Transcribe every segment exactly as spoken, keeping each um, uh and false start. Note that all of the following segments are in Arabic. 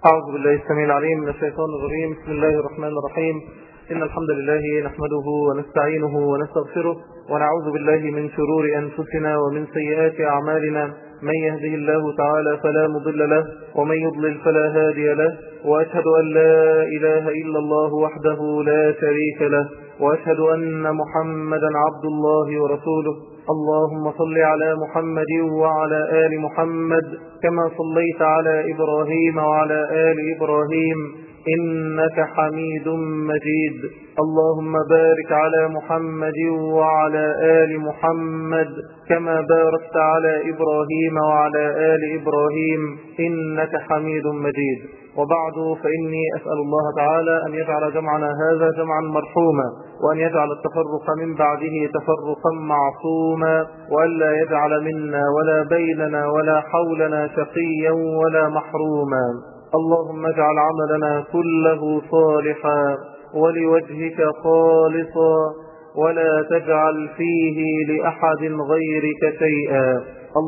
أعوذ بالله السميع العليم من الشيطان الرجيم. بسم الله الرحمن الرحيم. إن الحمد لله نحمده ونستعينه ونستغفره ونعوذ بالله من شرور أنفسنا ومن سيئات أعمالنا. من يهده الله تعالى فلا مضل له ومن يضلل فلا هادي له، وأشهد أن لا إله إلا الله وحده لا شريك له، وأشهد أن محمدا عبد الله ورسوله. اللهم صل على محمد وعلى آل محمد كما صليت على إبراهيم وعلى آل إبراهيم إنك حميد مجيد. اللهم بارك على محمد وعلى آل محمد كما باركت على إبراهيم وعلى آل إبراهيم إنك حميد مجيد. وبعد، فإني أسأل الله تعالى أن يجعل جمعنا هذا جمعا مرحوما، وأن يجعل التفرق من بعده تفرقا معصوما، وألا يجعل منا ولا بيننا ولا حولنا شقيا ولا محروما. اللهم اجعل عملنا كله صالحا ولوجهك خالصا، ولا تجعل فيه لأحد غيرك شيئا.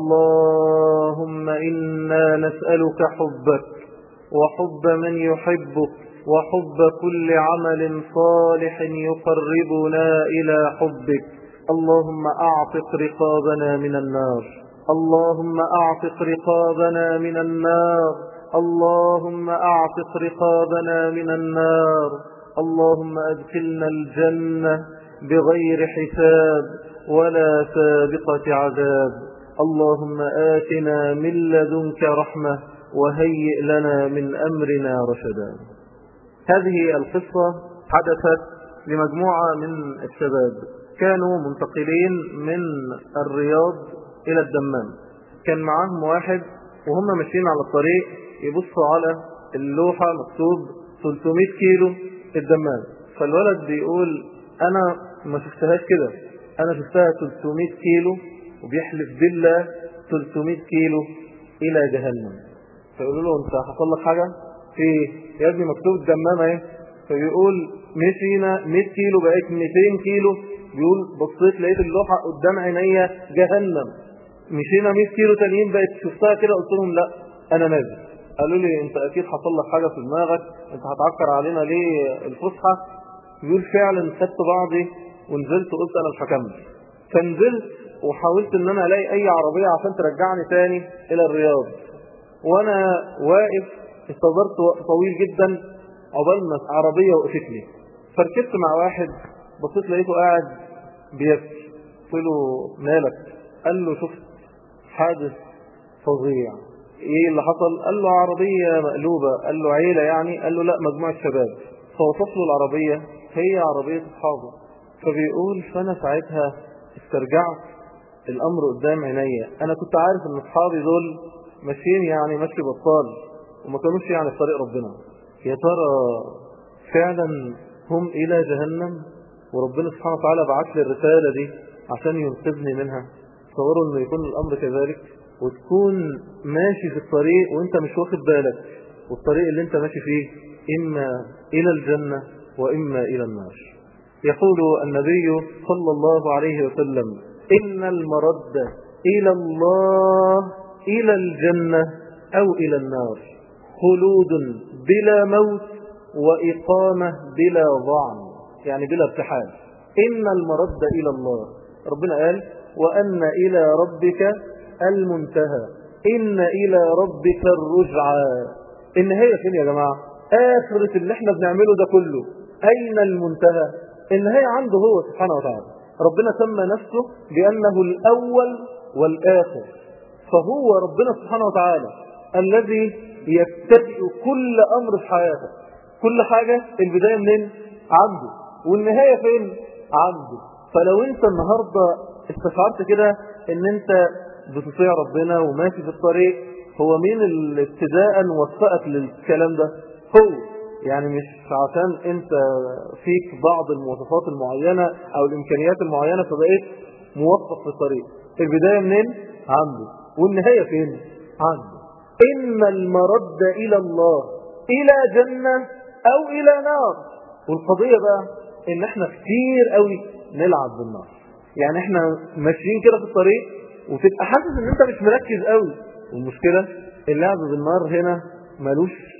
اللهم إنا نسألك حبك وحب من يحبك وحب كل عمل صالح يقربنا إلى حبك. اللهم أعتق رقابنا من النار، اللهم أعتق رقابنا من النار، اللهم أعتق رقابنا من النار. اللهم أدخلنا الجنة بغير حساب ولا سابقة عذاب. اللهم آتنا من لدنك رحمة وهيئ لنا من أمرنا رشدا. هذه القصة حدثت لمجموعة من الشباب كانوا منتقلين من الرياض إلى الدمام. كان معاهم واحد وهم ماشيين على الطريق يبصوا على اللوحة مكتوب ثلاثمائة كيلو الدمام. فالولد بيقول أنا ما شفتهاش كده، أنا شفتها ثلاثمائة كيلو، وبيحلف بالله ثلاثمائة كيلو إلى جهنم. فيقولوا له أنت حصل لك حاجة؟ في يا ابني مكتوب الدمام اهي. فبيقول مشينا مئة كيلو بقيت مئتين كيلو. بيقول بصيت لقيت اللوحة قدام عينيا جهنم. مشينا مئة كيلو تانيين بقيت شفتها كده، قلت لهم لا أنا نازل. قالوا لي أنت أكيد حصل لك حاجة في دماغك، أنت هتعكر علينا ليه الفسحة؟ بيقول فعلا خدت بعضي ونزلت وقلت أنا مش هكمل. فنزلت وحاولت أن أنا ألاقي أي عربية عشان ترجعني تاني إلى الرياض. وأنا واقف استدرت وقت طويل جدا عقبال ما عربية وقفت لي. فركبت مع واحد، بصيت لقيته قاعد بيبكي. قلت له مالك؟ قال له شفت حادث فظيع. ايه اللي حصل؟ قال له عربية مقلوبة. قال له عيلة يعني؟ قال له لا مجموعة شباب. فوصف له العربية، هي عربية اصحابه. فبيقول فانا ساعتها استرجعت الامر قدام عينيا. انا كنت عارف ان اصحابي دول ماشيين يعني ماشي بطال وما كانوش يعني في طريق ربنا. يا ترى فعلا هم الى جهنم وربنا سبحانه وتعالى بعت لي الرسالة دي عشان ينقذني منها؟ تصوروا انه يكون الامر كذلك، وتكون ماشي في الطريق وانت مش واخد بالك، والطريق اللي انت ماشي فيه اما الى الجنة واما الى النار. يقول النبي صلى الله عليه وسلم ان المرد الى الله الى الجنة او الى النار خلود بلا موت واقامة بلا ضعن، يعني بلا ارتحال. ان المرد الى الله، ربنا قال وان الى ربك المنتهى، إن إلى ربك الرجعى. النهاية فين يا جماعة؟ آخرة اللي احنا بنعمله ده كله أين المنتهى؟ النهاية عنده هو سبحانه وتعالى. ربنا سمى نفسه بأنه الأول والآخر، فهو ربنا سبحانه وتعالى الذي يبتدئ كل أمر في حياتك. كل حاجة البداية منين؟ عنده، والنهاية فين؟ عنده. فلو انت النهاردة استشعرت كده ان انت بتطيع ربنا وماشي في الطريق، هو مين اللي ابتداء وفقك للكلام ده؟ هو. يعني مش عشان انت فيك بعض المواصفات المعينة او الامكانيات المعينة فبقيت موفق في الطريق. البداية منين؟ عنده، والنهاية فين؟ عنده. إن المرد إلى الله إلى جنة أو إلى نار. والقضية بقى إن احنا كتير قوي نلعب بالنار. يعني احنا ماشيين كده في الطريق وتبقى حاسس ان انت مش مركز قوي، والمشكلة اللعب بالنار هنا ملوش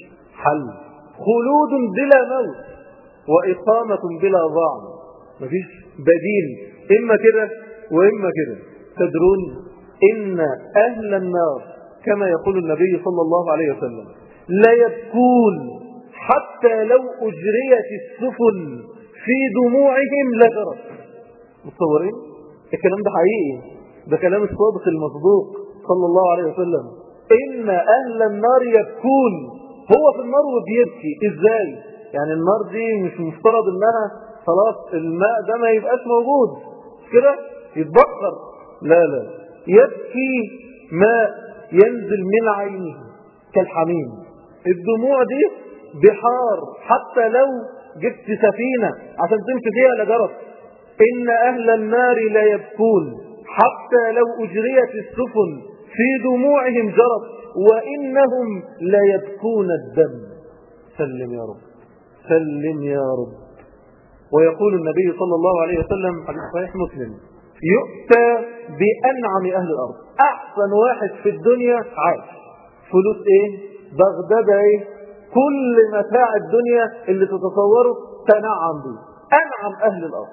حل، خلود بلا موت وإقامة بلا ضعن، مفيش بديل، إما كده وإما كده. تدرون إن أهل النار كما يقول النبي صلى الله عليه وسلم لا يبكون حتى لو أجريت السفن في دموعهم لجرت. متصورين؟ الكلام ده حقيقي، ده كلام الصادق المصدوق صلى الله عليه وسلم. إن أهل النار يبكون، هو في النار وبيبكي. إزاي؟ يعني النار دي مش مفترض إنها خلاص الماء ده ما يبقاش موجود كده يتبخر، لا لا، يبكي ماء ينزل من عينه كالحميم. الدموع دي بحار، حتى لو جبت سفينة عشان تمشي فيها لجرت. إن أهل النار لا يبكون حتى لو أجريت السفن في دموعهم جرت وإنهم لا يبكون الدم. سلم يا رب، سلم يا رب. ويقول النبي صلى الله عليه وسلم حديث صحيح مسلم يؤتى بأنعم أهل الأرض، أحسن واحد في الدنيا عاش، فلوس إيه؟ بغدادة إيه؟ كل متاع الدنيا اللي تتصوره تنعم به، أنعم أهل الأرض.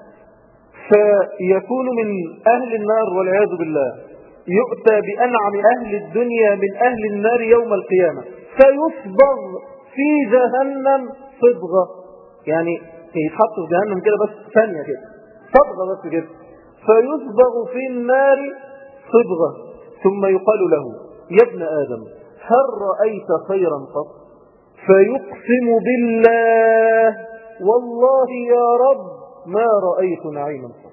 فيكون من أهل النار والعياذ بالله يؤتى بأنعم أهل الدنيا من أهل النار يوم القيامة فيصبغ في جهنم صبغة، يعني يتحط في جهنم كده بس ثانية كده، صبغة بس كده، فيصبغ في النار صبغة، ثم يقال له يا ابن آدم هل رأيت خيرا قط؟ فيقسم بالله والله يا رب ما رأيت نعيما قط.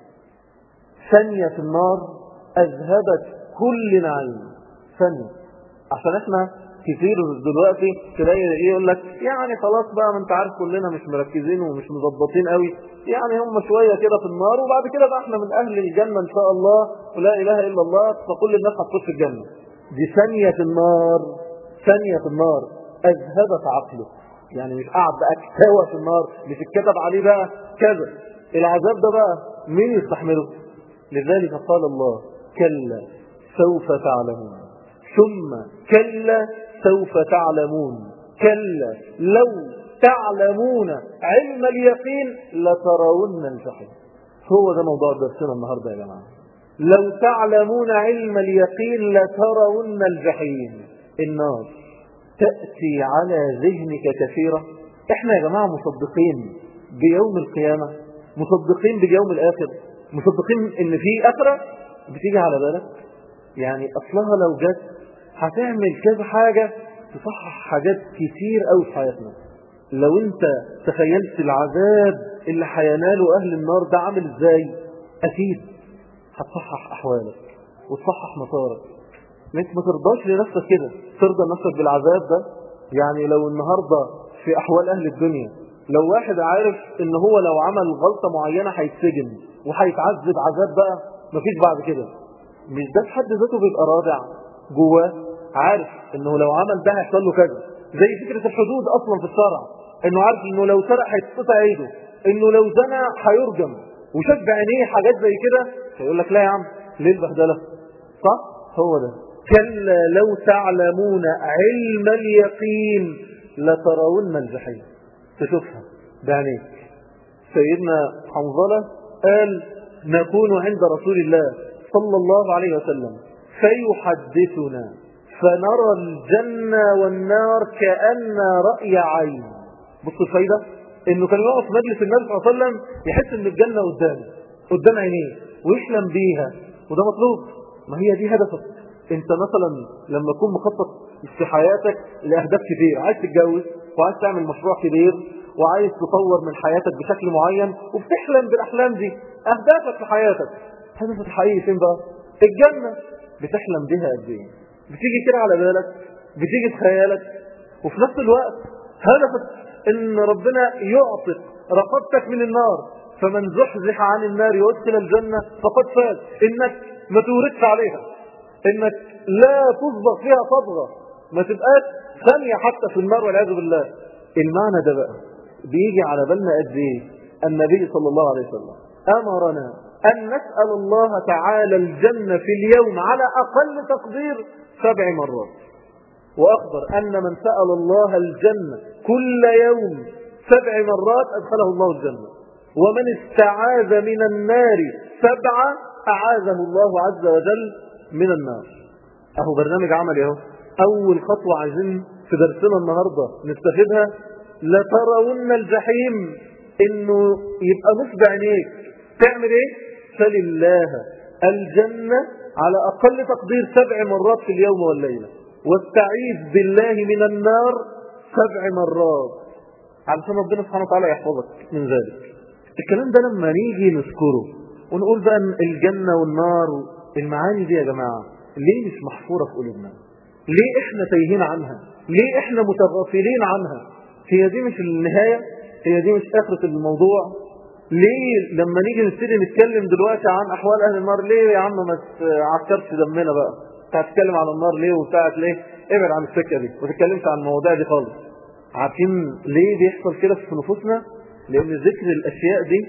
ثانية في النار أذهبت كل نعيم، ثانية. عشان احنا كتير دلوقتي تلاقي يقول لك يعني خلاص بقى ما انت عارف كلنا مش مركزين ومش مظبطين قوي، يعني هم شوية كده في النار وبعد كده بقى احنا من أهل الجنة إن شاء الله ولا إله إلا الله فكل الناس هتخش الجنة. دي ثانية في النار، ثانية في النار أذهبت عقله، يعني مش قاعد بقى كتاوى في النار، مش اتكتب عليه بقى كذا. العذاب ده بقى مين يستحمله؟ لذلك قال الله كلا سوف تعلمون ثم كلا سوف تعلمون كلا لو تعلمون علم اليقين لترون الجحيم. هو ده موضوع درسنا النهارده يا جماعه. لو تعلمون علم اليقين لترون الجحيم. النار تأتي على ذهنك كثيرا. احنا يا جماعه مصدقين بيوم القيامه، مصدقين باليوم الاخر، مصدقين ان في اخره. بتيجي على بالك يعني اصلها لو جت هتعمل كذا حاجة تصحح حاجات كتير قوي في حياتنا. لو انت تخيلت العذاب اللي هيناله اهل النار ده عامل ازاي، اكيد هتصحح احوالك وتصحح مسارك. انت ما ترضاش لنفسك كده، ترضى نفسك بالعذاب ده. يعني لو النهاردة في احوال اهل الدنيا لو واحد عارف ان هو لو عمل غلطة معينة هيتسجن وهيتعذب عذاب بقى مفيش بعد كده، مش ده في حد ذاته بيبقى رادع جواه، عارف انه لو عمل ده هيحصل له كذا. زي فكرة الحدود اصلا في الشرع، انه عارف انه لو سرق هيتقطع ايده، انه لو زنى هيرجم، وشاف بعينيه حاجات زي كده هيقول لك لا يا عم ليه البهدله؟ صح؟ هو ده. كلا لو تعلمون علم اليقين لترون الجحيم، تشوفها بعينيك. سيدنا حنظلة قال نكون عند رسول الله صلى الله عليه وسلم فيحدثنا فنرى الجنة والنار كأن رأي عين. بصوا الفايدة، انه كان يقف في مجلس النبي صلى الله عليه وسلم يحس ان الجنة قدامه قدام عينيه ويحلم بيها، وده مطلوب. ما هي دي هدفك انت. مثلا لما تكون مخطط في حياتك لأهداف كتير، عايز تتجوز وعايز تعمل مشروع كبير وعايز تطور من حياتك بشكل معين وبتحلم بالأحلام دي، أهدافك في حياتك، هدفك الحقيقي فين بقى؟ الجنة. بتحلم بها قد ايه؟ بتيجي كده على بالك، بتيجي في خيالك، وفي نفس الوقت هدفك ان ربنا يعطك رقبتك من النار، فمن زحزح عن النار يدخل الجنة فقد فاز. انك ما توردش عليها، انك لا تصبغ فيها صبغة، ما تبقاش ثانية حتى في النار والعياذ بالله. المعنى ده بقى بيجي على بالنا قد ايه؟ النبي صلى الله عليه وسلم امرنا أن نسأل الله تعالى الجنة في اليوم على أقل تقدير سبع مرات، وأخبر أن من سأل الله الجنة كل يوم سبع مرات أدخله الله الجنة. ومن استعاذ من النار سبعة أعاذه الله عز وجل من النار. أهو برنامج عملي أهو. أول خطوة عايزين في درسنا النهاردة نستفيدها، لترون الجحيم، إنه يبقى نصب عينيك تعمل إيه؟ سل الله الجنة على أقل تقدير سبع مرات في اليوم والليلة، واستعيذ بالله من النار سبع مرات علشان ربنا سبحانه وتعالى يحفظك من ذلك. الكلام ده لما نيجي نذكره ونقول بقى الجنة والنار، المعاني دي يا جماعة ليه مش محفورة في قلوبنا؟ ليه احنا تايهين عنها؟ ليه احنا متغافلين عنها؟ هي دي مش النهاية؟ هي دي مش آخرة الموضوع؟ ليه لما نيجي نبتدي نتكلم دلوقتي عن أحوال أهل النار، ليه يا عم ما تعكرش دمنا بقى؟ هتتكلم عن النار ليه وبتاعت ليه؟ ابعد عن السكة دي ما تتكلمش عن المواضيع دي خالص. عارفين ليه بيحصل كده في نفوسنا؟ لأن ذكر الأشياء دي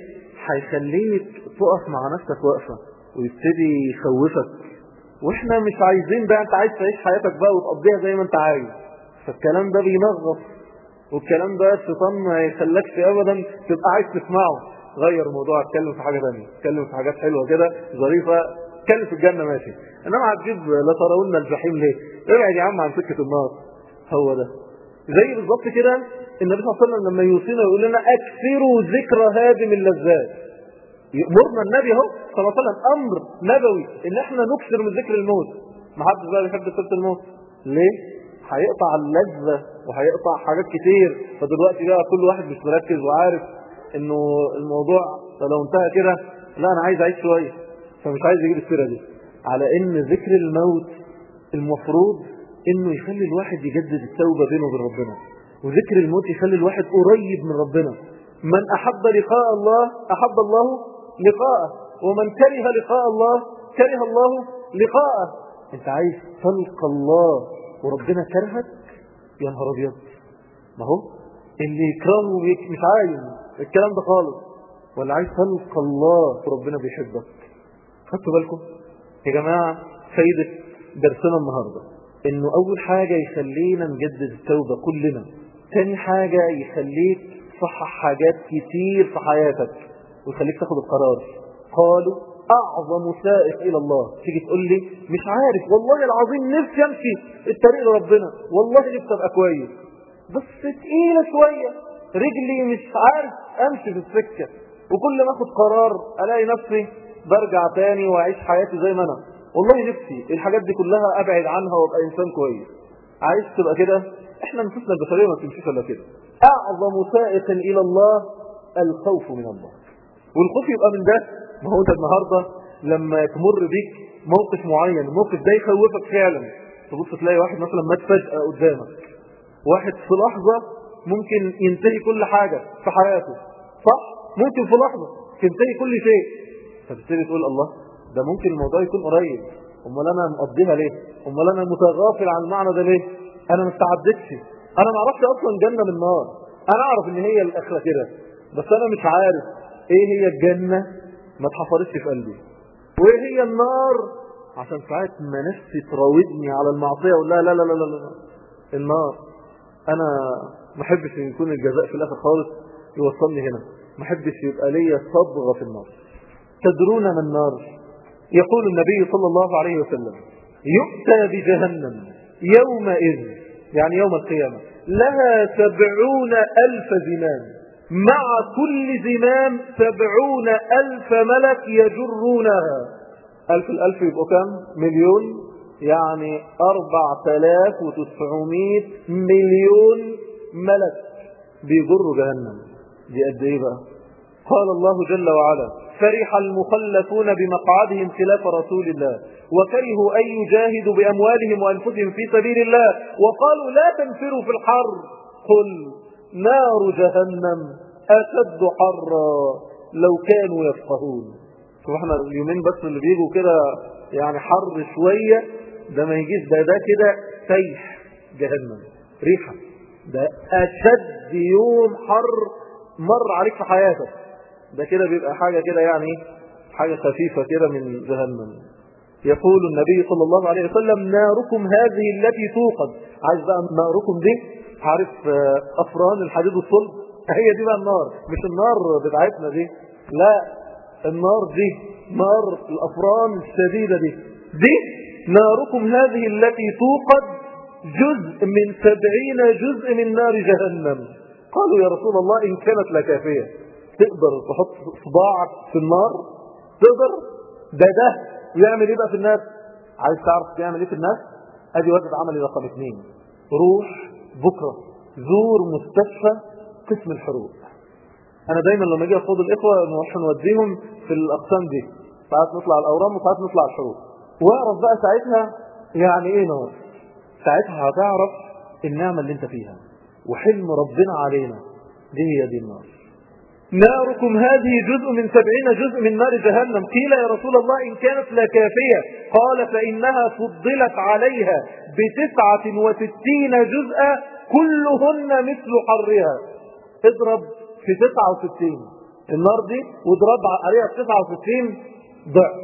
هيخليك تقف مع نفسك وقفة ويبتدي يخوفك، واحنا مش عايزين بقى انت عايز تعيش حياتك بقى وتقضيها زي ما انت عايز. فالكلام ده بينغص، والكلام ده الشيطان ما يخلكش ابدا تبقى عايز تسمعه. غير الموضوع، اتكلم في حاجة ثانيه، اتكلم في حاجات حلوة كده ظريفة، اتكلم في الجنة ماشي، انما هتجيب لا ترون الجحيم ليه؟ ابعد يا عم عن سكة النار. هو ده زي بالظبط كده النبي صلى الله عليه وسلم لما يوصينا يقول لنا اكثروا ذكر هادم اللذات. يأمرنا النبي اهو صلى الله عليه وسلم امر نبوي ان احنا نكثر من ذكر الموت. ما حدش بقى بيحب سيره الموت ليه؟ هيقطع اللذة وهيقطع حاجات كتير. فدلوقتي بقى كل واحد مش مركز وعارف انه الموضوع لو انتهى كده لا انا عايز اعيش شويه، فمش عايز يجيب السيره دي. على ان ذكر الموت المفروض انه يخلي الواحد يجدد التوبه بينه وبين ربنا، وذكر الموت يخلي الواحد قريب من ربنا. من احب لقاء الله احب الله لقاءه، ومن كره لقاء الله كره الله لقاءه. انت عايز تلقى الله وربنا كرهك؟ يا نهار ابيض. ما هو اللي يكرهه مش عايز الكلام ده خالص، ولا عايز تلقى الله وربنا بيحبك؟ خدتوا بالكم يا جماعه؟ فايده درسنا النهارده انه اول حاجه يخلينا نجدد التوبه كلنا، ثاني حاجه يخليك تصحح حاجات كتير في حياتك ويخليك تاخد القرار. قالوا اعظم سائق الى الله. تيجي تقول لي مش عارف والله العظيم نفسي امشي الطريق لربنا، والله نفسي ابقى كويس بس تقيله شويه رجلي مش عارف امشي في السكه، وكل ما اخد قرار الاقي نفسي برجع تاني واعيش حياتي زي ما انا. والله نفسي الحاجات دي كلها ابعد عنها وابقى انسان كويس. عايز تبقى كده؟ احنا نفسنا البشريه ما بتمشيش الا كده. اعظم سائق الى الله الخوف من الله. والخوف يبقى من ده. ما هو انت النهارده لما تمر بيك موقف معين، الموقف ده يخوفك فعلا، تبص تلاقي واحد مثلا مات فجأة قدامك، واحد في لحظة ممكن ينتهي كل حاجة في حياته، صح؟ ممكن في لحظة تنتهي كل شيء. فتبتدي تقول الله ده ممكن الموضوع يكون قريب، امال انا مقضيها ليه؟ امال انا متغافل عن المعنى ده ليه؟ انا ما استعدتش، انا ما اعرفش اصلا جنة من نار. انا اعرف ان هي الاخرة كده، بس انا مش عارف ايه هي الجنة، ما اتحفرتش في قلبي. وايه هي النار؟ عشان ساعات ما نفسي تراودني على المعصية ولا لا لا لا لا لا النار انا ما احبش ان يكون الجزاء في الاخر خالص يوصلني هنا، ما احبش يبقى ليا صبغة في النار. تدرون ما النار؟ يقول النبي صلى الله عليه وسلم يؤتى بجهنم يومئذ، يعني يوم القيامة، لها سبعون ألف زمام، مع كل زمام سبعون ألف ملك يجرونها. ألف الألف يبقوا كم؟ مليون، يعني أربعة آلاف وتسعمائة مليون ملك بيجروا جهنم. دي قد ايه بقى؟ قال الله جل وعلا فرح المخلفون بمقعدهم خلاف رسول الله وكرهوا أن يجاهدوا بأموالهم وأنفسهم في سبيل الله وقالوا لا تنفروا في الحر قل نار جهنم أشد حرا لو كانوا يفقهون. فاحنا اليومين بس اللي بيجوا كده يعني حر شوية ده ما يجيش، ده ده كده سيح جهنم ريحة، ده أشد يوم حر مر عليك في حياتك، ده كده بيبقى حاجة كده يعني حاجة خفيفة كده من جهنم. يقول النبي صلى الله عليه وسلم ناركم هذه التي توقد. عايز بقى ناركم دي عارف أفران الحديد والصلب؟ هي دي بقى النار، مش النار بتاعتنا دي، لا، النار دي نار الأفران الشديدة دي. دي ناركم هذه التي توقد جزء من سبعين جزء من نار جهنم. قالوا يا رسول الله إن كانت لكافية، تقدر تحط صباعك في النار؟ تقدر؟ ده ده ويعمل ايه بقى في الناس؟ عايز تعرف يعمل ايه في الناس؟ ادي واجب عملي رقم اثنين، روح بكرة زور مستشفى قسم الحروق. انا دايما لما اجي اخد الاخوة نروح نوديهم في الاقسام دي، ساعات نطلع الاورام وساعات نطلع الحروق، واعرف بقى ساعتها يعني ايه نار. ساعتها هتعرف النعمة اللي انت فيها وحلم ربنا علينا. دي هي دي النار. ناركم هذه جزء من سبعين جزء من نار جهنم. قيل يا رسول الله إن كانت لكافية؟ قال فإنها فضلت عليها بتسعة وستين جزءا كلهن مثل حرها. اضرب في تسعة وستين النار دي واضرب عليها تسعة وستين ضعف.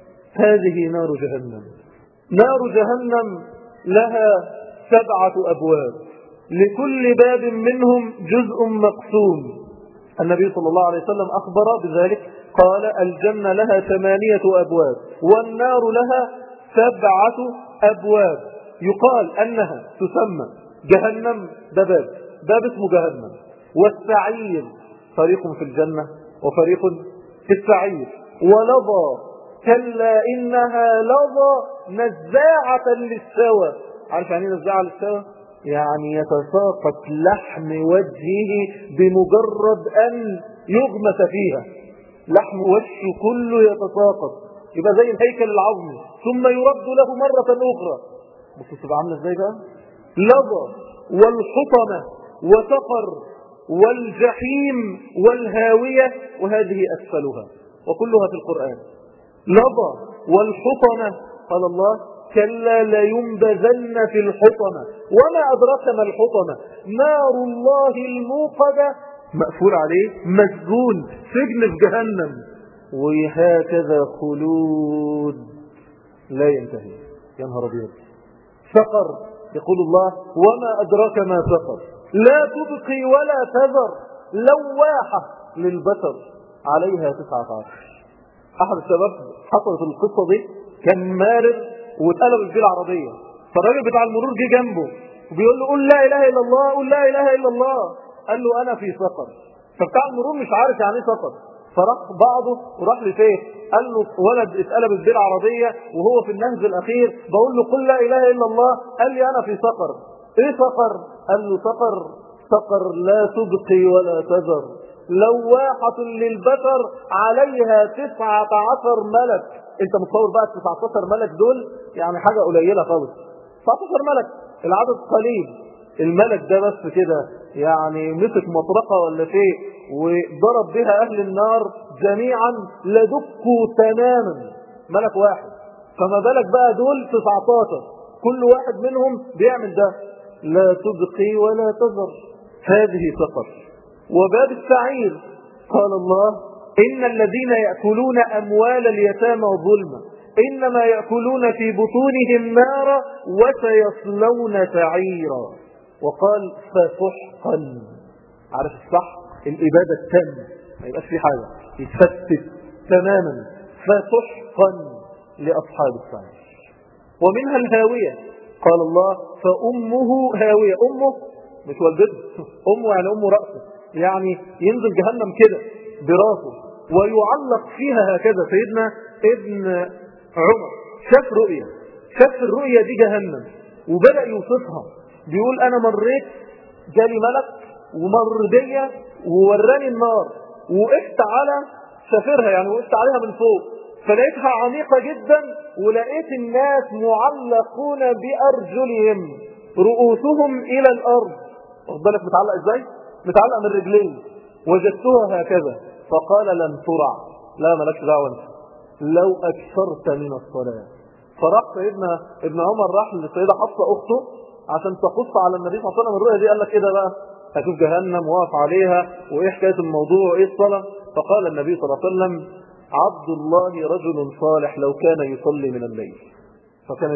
هذه نار جهنم. نار جهنم لها سبعة أبواب، لكل باب منهم جزء مقسوم. النبي صلى الله عليه وسلم أخبر بذلك، قال الجنة لها ثمانية أبواب والنار لها سبعة أبواب. يقال أنها تسمى جهنم ده باب باب اسمه جهنم، والسعير فريق في الجنة وفريق في السعير، ولظى كلا إنها لظى نزاعة للسوى. عارف يعني نزاعة للسوى؟ يعني يتساقط لحم وجهه بمجرد أن يغمس فيها، لحم وجهه كله يتساقط، يبقى زي الهيكل العظمي، ثم يرد له مرة أخرى. بصوا تبقى عامله ازاي بقى؟ لظى والحطمة وسقر والجحيم والهاوية، وهذه أسفلها وكلها في القرآن. لظى والحطمة قال الله كلا لينبذن في الحطمة، وما أدرك ما الحطمة؟ نار الله الموقدة، مقفول عليه، مسجون، سجن في جهنم، وهكذا خلود لا ينتهي. يا نهار أبيض. سقر يقول الله وما أدراك ما سقر، لا تبقي ولا تذر، لواحة للبشر، عليها تسعة عشر. أحد الشباب حصلت القصة دي، كان مارد واتقلبت بيه العربية، فالراجل بتاع المرور جه جنبه وبيقول له قول لا إله إلا الله، قول لا إله إلا الله. قال له أنا في سقر. فبتاع المرور مش عارف يعني ايه سقر، فراح بعضه وراح لشيخ قال له ولد اتقلبت بيه العربية وهو في النهج الأخير بقول له قل لا إله إلا الله، قال لي أنا في سقر. إيه سقر؟ قال له سقر سقر لا تبقي ولا تذر، لواحة للبشر، عليها تسعة عشر ملك. انت متصور بقى تسعة عشر ملك دول يعني حاجة قليلة خالص. تسعة عشر ملك العدد قليل، الملك ده بس كده يعني مسك مطرقة ولا شيء وضرب بها أهل النار جميعا لدكوا تماما، ملك واحد. فما بالك بقى دول تسعة عشر كل واحد منهم بيعمل ده، لا تبقي ولا تذر. هذه سقر. وباب السعير قال الله إن الذين يأكلون أموال اليتامى ظلما إنما يأكلون في بطونهم نارا وسيصلون سعيرا. وقال فسحقا. عارف الصح؟ الإبادة التامة، ما يبقاش في حاجة، يتفتت تماما. فسحقا لأصحاب السعير. ومنها الهاوية قال الله فأمه هاوية. أمه مش والدته، أمه يعني أمه رأسه، يعني ينزل جهنم كده براسه ويعلق فيها هكذا. سيدنا ابن عمر شاف رؤية، شاف الرؤية دي جهنم وبدأ يوصفها، بيقول أنا مريت جالي ملك ومر بيا ووراني النار، وقفت على سفرها يعني وقفت عليها من فوق، فلقيتها عميقة جدا، ولقيت الناس معلقون بأرجلهم رؤوسهم إلى الأرض. واخد بالك متعلق ازاي؟ متعلق من رجلين. وجدتها هكذا فقال لن ترع. لا مالكش دعوه انت، لو اكثرت من الصلاه. فراح سيدنا ابن عمر راح للسيده حفصه اخته عشان تقص على النبي صلى الله عليه وسلم الرؤيا دي، قال لك ايه ده بقى؟ هتشوف جهنم واقف عليها وايه حكايه الموضوع وايه الصلاه؟ فقال النبي صلى الله عليه وسلم عبد الله رجل صالح لو كان يصلي من الليل. فكانت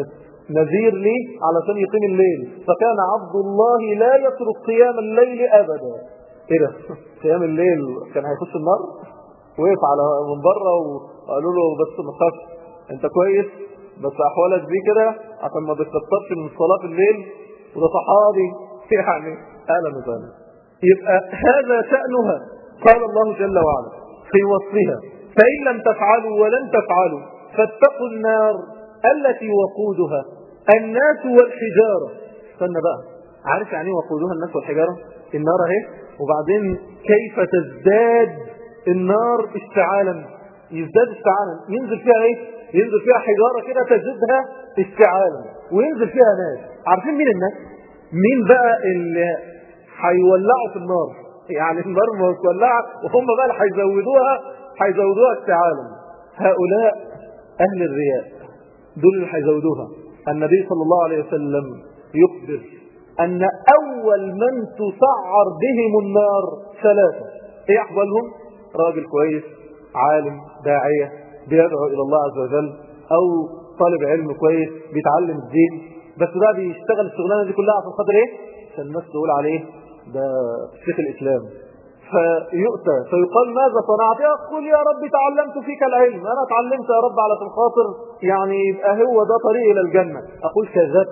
نذير لي علشان يقيم الليل، فكان عبد الله لا يترك قيام الليل ابدا. ايه ده؟ قيام الليل كان هيخش النار؟ وقف على من بره وقالوا له بس ما تخافش انت كويس، بس احوالك دي كده عشان ما تتكترش من صلاه الليل، وده صحابي يعني اهلا وسهلا. يبقى هذا شأنها. قال الله جل وعلا في وصفها: فإن لم تفعلوا ولن تفعلوا فاتقوا النار التي وقودها الناس والحجارة. استنى بقى، عارف يعني وقودها الناس والحجارة؟ النار اهي، وبعدين كيف تزداد النار اشتعالا، يزداد اشتعالا، ينزل فيها ايه؟ ينزل فيها حجارة كده تزدها اشتعالا، وينزل فيها ناس. عارفين مين الناس؟ مين بقى اللي هيولعوا في النار؟ يعني النار مولعة وهم بقى اللي هيزودوها هيزودوها اشتعالا. هؤلاء أهل الرياء، دول اللي هيزودوها. النبي صلى الله عليه وسلم يخبر أن أول من تسعر بهم النار ثلاثة. إيه أحوالهم؟ راجل كويس، عالم، داعية، بيدعو إلى الله عز وجل، أو طالب علم كويس بيتعلم الدين، بس بقى بيشتغل الشغلانة دي كلها عشان خاطر إيه؟ عشان الناس تقول عليه ده شيخ الإسلام. فيؤتى فيقال ماذا صنعت؟ يقول يا رب تعلمت فيك العلم، أنا تعلمت يا رب على الخاطر يعني يبقى هو ده طريق إلى الجنة. أقول كذبت،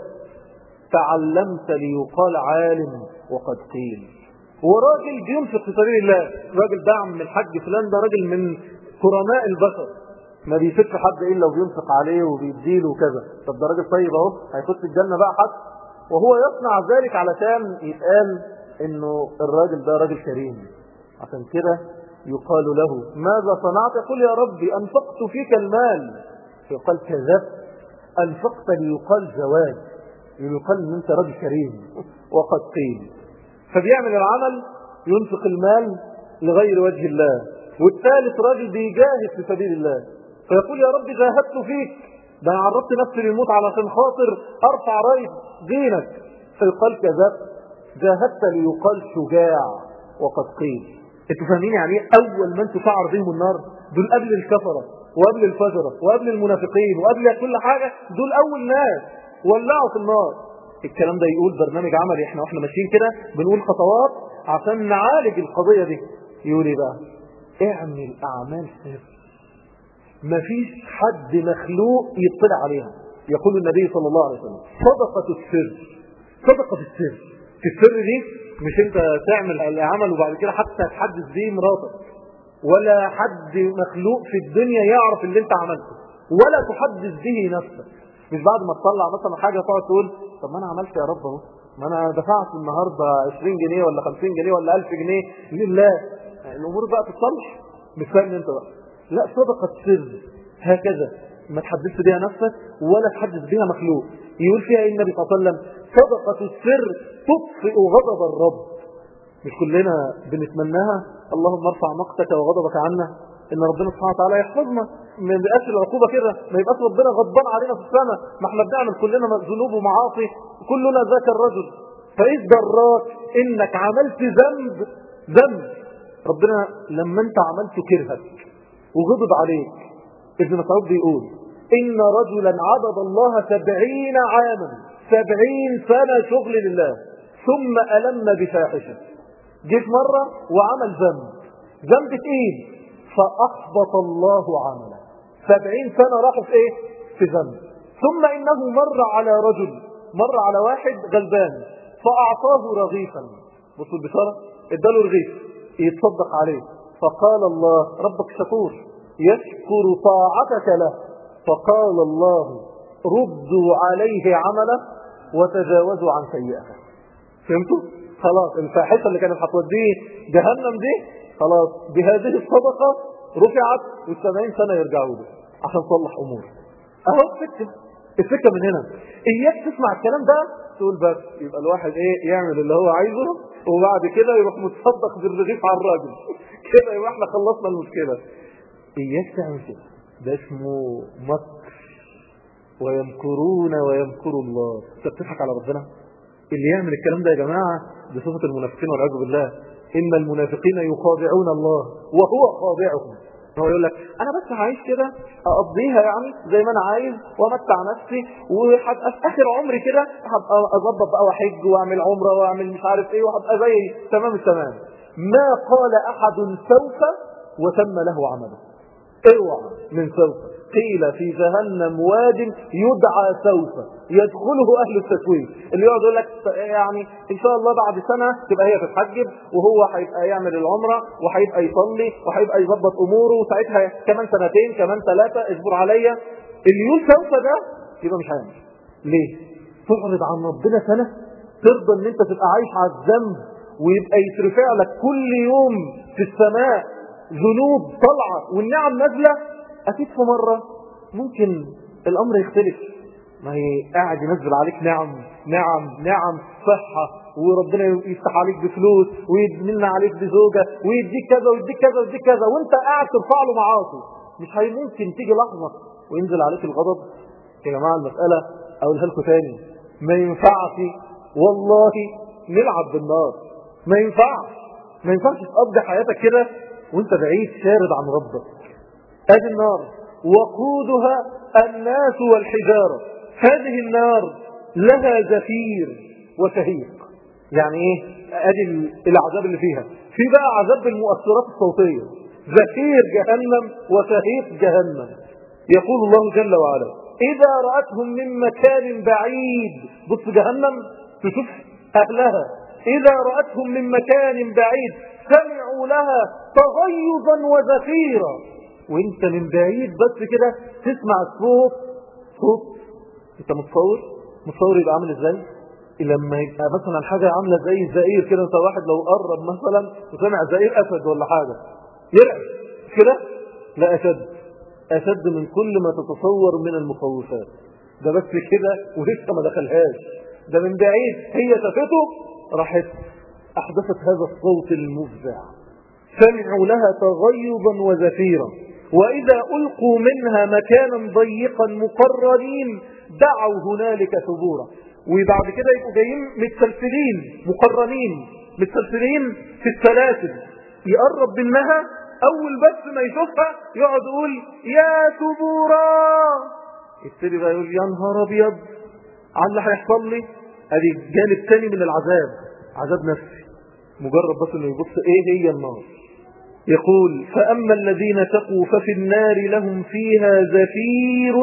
تعلمت ليقال عالم وقد قيل. وراجل بينفق في سبيل الله، راجل دعم من الحج فلان، ده راجل من كرماء البشر، ما بيفتش حد إلا وبينفق عليه وبيديله وكذا. طب ده راجل طيب اهو، هيخش الجنة بقى حد، وهو يصنع ذلك علشان يتقال انه الراجل ده راجل كريم. عشان كده يقال له ماذا صنعت؟ يقول يا ربي أنفقت فيك المال. يقال كذبت، أنفقت ليقال زواج، يقال ان انت راجل كريم وقد قيل. فبيعمل العمل ينفق المال لغير وجه الله. والثالث راجل بيجاهد في سبيل الله، فيقول يا رب جاهدت فيك، ده انا عرضت نفسي للموت علشان خاطر ارفع رايه دينك. فيقال كذبت، جاهدت ليقال شجاع وقد قيل. انتوا فاهمين يعني ايه اول من تسعر بهم النار؟ دول قبل الكفره وقبل الفجره وقبل المنافقين وقبل كل حاجه، دول اول ناس ولعوا في النار. الكلام ده يقول برنامج عملي احنا واحنا ماشيين كده بنقول خطوات عشان نعالج القضيه دي. يقول ايه بقى؟ اعمل اعمال سر مفيش حد مخلوق يطلع عليها. يقول النبي صلى الله عليه وسلم صدقه السر. صدقه السر، في السر دي مش انت تعمل العمل وبعد كده حتى تحدث بيه مراتك، ولا حد مخلوق في الدنيا يعرف اللي انت عملته، ولا تحدث به نفسك. مش بعد ما تطلع مثلا حاجه تقعد تقول طب ما انا عملت يا رب اهو، ما انا دفعت النهارده عشرين جنيه ولا خمسين جنيه ولا ألف جنيه لله، الامور بقى تتصلح. مش فاهم انت بقى؟ لا، صدقه سر هكذا ما تحدثش بها نفسك ولا تحدث بها مخلوق. يقول فيها النبي صلى الله عليه وسلم صدقه السر تطفئ غضب الرب. مش كلنا بنتمناها؟ اللهم ارفع مقتك وغضبك عنا، ان ربنا سبحانه وتعالى يحفظنا ما يبقاش العقوبه كده، ما يبقاش ربنا غضبان علينا في السماء، ما احنا بنعمل كلنا ذنوب ومعاصي، كلنا ذاك الرجل. فاذ دراك انك عملت ذنب ذنب ربنا لما انت عملته كرهك وغضب عليك. ابن مسعود بيقول ان رجلا عبد الله سبعين عاما، سبعين سنه شغل لله، ثم ألم بفاحشه، جيت مره وعمل ذنب ذنب تقيل فأحبط الله عمله. سبعين سنة راحوا في ايه؟ في ذنب. ثم انه مر على رجل، مر على واحد غلبان فأعطاه رغيفا. بصوا البشارة، اداله رغيف يتصدق عليه. فقال الله ربك شكور يشكر طاعتك له. فقال الله ردوا عليه عمله وتجاوزوا عن سيئته. فهمتوا؟ خلاص الفاحشة اللي كانت هتوديه جهنم دي خلاص بهذه الصدقة رفعت، والسبعين سنة يرجعوا له عشان تصلح أمور. أهو السكة، السكة من هنا. إياك تسمع الكلام ده تقول بس يبقى الواحد إيه يعمل اللي هو عايزه وبعد كده يروح متصدق بالرغيف على الراجل كده يبقى احنا خلصنا المشكلة. إياك تعمل كده، ده اسمه مكر. ويمكرون ويمكر الله. انت بتضحك على ربنا؟ اللي يعمل الكلام ده يا جماعة بصفة المنافقين والعياذ بالله. إن المنافقين يخادعون الله وهو خادعهم. هو يقول لك انا بس عايش كده اقضيها يعني زي ما انا عايز وامتع نفسي، وهبقى في اخر عمري كده هبقى اظبط بقى واحج واعمل عمره واعمل مش عارف ايه وهبقى زي تمام التمام. ما قال احد سوف وتم له عمله. اوعى من سوف. قيل في جهنم واد يدعى سوف يدخله اهل التسويف، اللي يقعد يقول لك يعني ان شاء الله بعد سنه تبقى هي تتحجب وهو هيبقى يعمل العمره وهيبقى يصلي وهيبقى يظبط اموره، وساعتها كمان سنتين كمان ثلاثه اصبر عليا. اللي يقول سوف ده يبقى مش هيعمل. ليه؟ تعرض عن ربنا سنه، ترضى ان انت تبقى عايش على الذنب ويبقى يترفع لك كل يوم في السماء ذنوب طالعه والنعم نازله؟ اكيد في مره ممكن الامر يختلف. ما هي قاعد ينزل عليك نعم نعم نعم، صحه وربنا يفتح عليك بفلوس ويدمن عليك بزوجه ويديك كذا ويديك كذا ويديك كذا، وانت قاعد ترفع له معاصي. مش هي ممكن تيجي لحظه وينزل عليك الغضب؟ يا جماعه المساله اقولها لكم تاني، ما ينفعش والله نلعب بالنار. ما ينفعش ما ينفعش تقضي حياتك كده وانت بعيد شارد عن ربك. هذه النار وقودها الناس والحجارة. هذه النار لها زفير وشهيق. يعني ايه؟ ادي العذاب اللي فيها. في بقى عذاب المؤثرات الصوتية، زفير جهنم وشهيق جهنم. يقول الله جل وعلا إذا رأتهم من مكان بعيد، بص جهنم تشوف أهلها، إذا رأتهم من مكان بعيد سمعوا لها تغيظا وزفيرا. وانت من بعيد بس كده تسمع الصوت، صوت انت متصور متصور يبقى عامل ازاي؟ لما يبقى مثلا حاجة عاملة زي الزئير كده، انت واحد لو قرب مثلا وسمع زئير اسد ولا حاجة يرعب كده، لا اشد اشد من كل ما تتصور من المخوفات. ده بس كده ولسه ما دخلهاش، ده من بعيد هي شافته راحت احدثت هذا الصوت المفزع. سمعوا لها تغيظا وزفيرا وإذا ألقوا منها مكانا ضيقا مقرنين دعوا هنالك ثبورا. وبعد كده يبقوا جايين متسلسلين مقرنين متسلسلين في السلاسل، يقرب منها أول بس ما يشوفها يقعد يقول يا ثبورا، يبتدي بقى يقول يا نهار أبيض على اللي هيحصل لي. ادي الجانب تاني من العذاب، عذاب نفسي، مجرد بس انه يبص ايه هي النار. يقول فأما الذين تقوا ففي النار لهم فيها زفير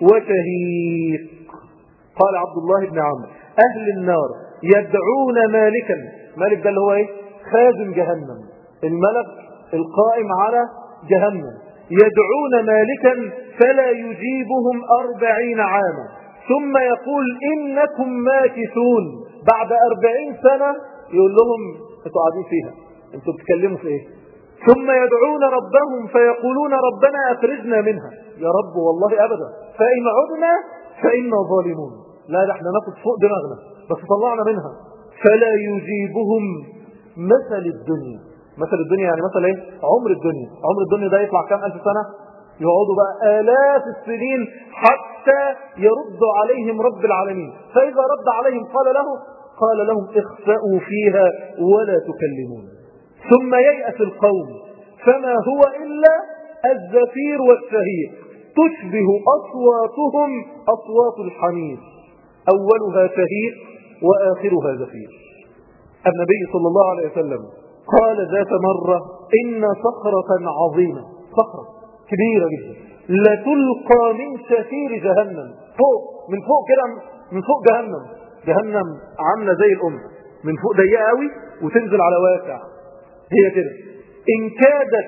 وشهيق. قال عبد الله بن عمرو أهل النار يدعون مالكا، مالك ده اللي هو ايه؟ خازن جهنم، الملك القائم على جهنم. يدعون مالكا فلا يجيبهم أربعين عاما ثم يقول إنكم ماكثون. بعد أربعين سنة يقول لهم انتوا قاعدين فيها، انتوا بتتكلموا في ايه؟ ثم يدعون ربهم فيقولون ربنا أخرجنا منها. يا رب والله أبدا، فإن عدنا فإنا ظالمون. لا ده احنا ناخد فوق دماغنا بس طلعنا منها. فلا يجيبهم مثل الدنيا. مثل الدنيا يعني مثل ايه؟ عمر الدنيا. عمر الدنيا ده يطلع كام ألف سنة؟ يقعدوا بقى آلاف السنين حتى يرد عليهم رب العالمين. فإذا رد عليهم قال له قال لهم اخسأوا فيها ولا تكلمون. ثم ييأس القوم فما هو إلا الزفير والشهيق تشبه أصواتهم أصوات الحمير أولها شهيق وآخرها زفير. النبي صلى الله عليه وسلم قال ذات مرة إن صخرة عظيمة، صخرة كبيرة جدا، لتلقى من شفير جهنم، فوق من فوق كده من فوق جهنم. جهنم عاملة زي الأم، من فوق ضيقة قوي وتنزل على واسع، هي كده. إن كادت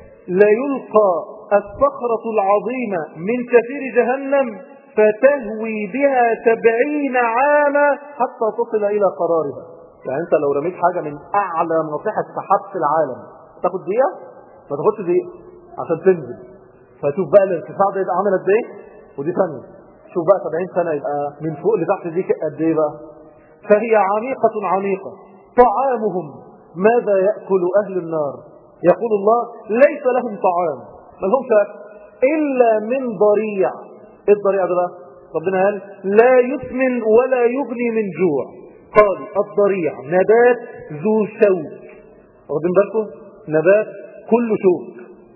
ليلقى الصخرة العظيمة من شفير جهنم فتهوي بها سبعين عاما حتى تصل إلى قرارها. يعني أنت لو رميت حاجة من أعلى ناطحة سحاب في العالم تاخد دقيقة؟ ما تاخدش دقيقة عشان تنزل. فتشوف بقى الارتفاع ده يبقى عامل قد ايه، ودي ثانية. شوف بقى سبعين سنة يبقى من فوق لتحت دي قد ايه بقى. فهي عميقة عميقة. طعامهم ماذا يأكل أهل النار؟ يقول الله ليس لهم طعام، ما لهمش أكل إلا من ضريع. إيه الضريع ده بقى؟ ربنا قال لا يثمن ولا يغني من جوع. قال الضريع نبات ذو شوك، واخدين بالكم؟ نبات كله شوك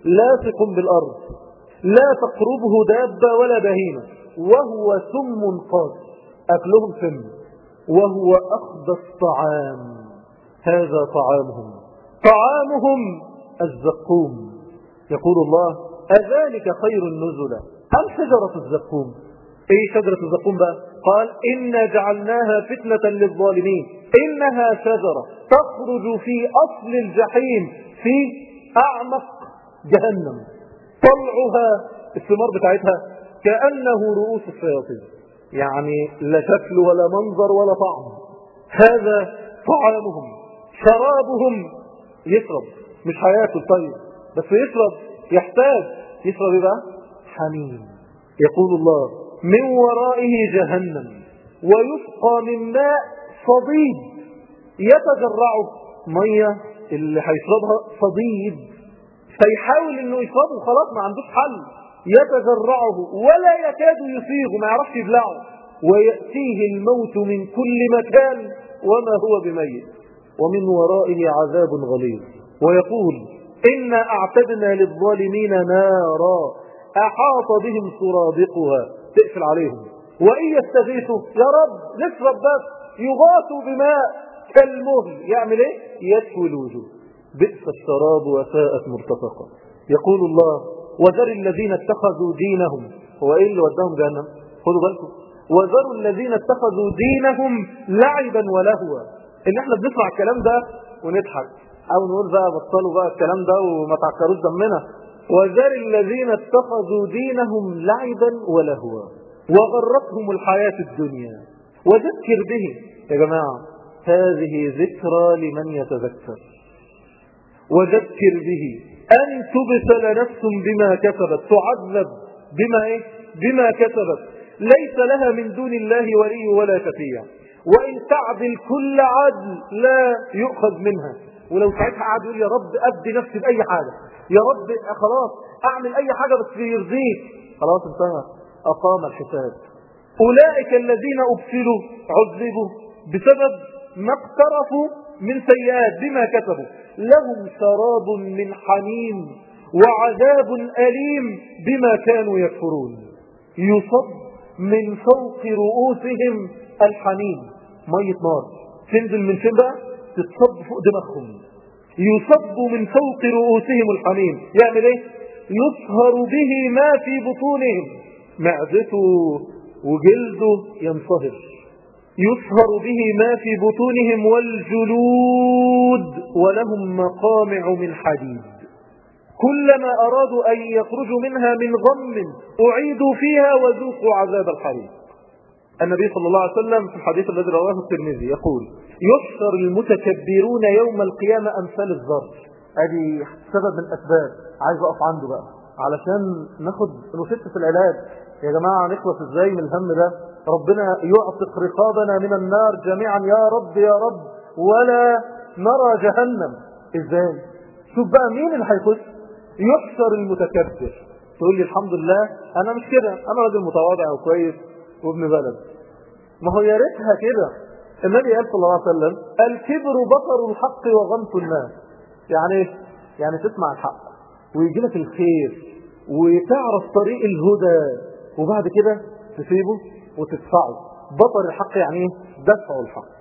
لاصق بالأرض لا تقربه دابة ولا بهيمة وهو سم قاتل أكلهم سم وهو أخبث طعام هذا طعامهم طعامهم الزقوم يقول الله أذلك خير النزل أم شجرة الزقوم ايه شجرة الزقوم بقى قال إنا جعلناها فتنة للظالمين إنها شجرة تخرج في أصل الجحيم في أعمق جهنم طلعها الثمار بتاعتها كأنه رؤوس الشياطين يعني لا شكل ولا منظر ولا طعم هذا طعامهم شرابهم يشرب مش هياكل طيب بس يشرب يحتاج يشرب ايه بقى حميم يقول الله من ورائه جهنم ويسقى من ماء صديد يتجرعه ميه اللي هيشربها صديد فيحاول انه يشربه خلاص ما عندوش حل يتجرعه ولا يكاد يصيغ ما يعرفش يبلعه ويأتيه الموت من كل مكان وما هو بميت ومن ورائه عذاب غليظ ويقول إنا أعتدنا للظالمين نارا أحاط بهم سرادقها تقفل عليهم وإن يستغيثوا يا رب نشرب بس يغاثوا بماء كالمهل يعمل ايه يشوي الوجوه بئس الشراب وساءت مرتفقة يقول الله وذر الذين اتخذوا دينهم هو ايه اللي وداهم جهنم خدوا بالكم وذروا الذين اتخذوا دينهم لعبا ولهوا ان احنا بنسمع الكلام ده ونضحك او نقول بقى بطلوا بقى الكلام ده وما تعكروش دمنا وذر الذين اتخذوا دينهم لعبا ولهوا وغرتهم الحياة الدنيا وذكر به يا جماعة هذه ذكرى لمن يتذكر وذكر به أن تبتل نفس بما كسبت تعذب بما إيه؟ بما كسبت ليس لها من دون الله ولي ولا شفيع وإن تعدل كل عدل لا يؤخذ منها ولو ساعتها قاعد يقول يا رب أبدي نفسي بأي حاجة يا رب خلاص أعمل أي حاجة بس يرضيك خلاص انتهى أقام الحساب أولئك الذين أبسلوا عذبوا بسبب ما اقترفوا من سيئات بما كسبوا لهم شراب من حميم وعذاب أليم بما كانوا يكفرون يصب من فوق رؤوسهم الحميم مية نار تنزل من فين بقى تتصب فوق دماغهم يصب من فوق رؤوسهم الحميم يعمل ايه يصهر به ما في بطونهم معدته وجلده ينصهر يصهر به ما في بطونهم والجلود ولهم مقامع من حديد كلما أرادوا أن يخرجوا منها من غم أعيدوا فيها وذوقوا عذاب الحريق النبي صلى الله عليه وسلم في الحديث الذي رواه الترمذي يقول يحشر المتكبرون يوم القيامة أمثال الذر ادي سبب من أسباب عايز أقف عنده بقى علشان ناخد نشط في العلاج يا جماعة نخلص ازاي من الهم ده ربنا يعتق رقابنا من النار جميعا يا رب يا رب ولا نرى جهنم ازاي شوف بقى مين اللي هيخش يحشر المتكبر تقول لي الحمد لله انا مش كده انا راجل متواضع وكويس وابن بلد ما هو يا ريتها كده النبي قال صلى الله عليه وسلم الكبر بطر الحق وغمط الناس يعني يعني تسمع الحق ويجي لك الخير وتعرف طريق الهدى وبعد كده تسيبه وتدفعه بطر الحق يعني ايه دفع الحق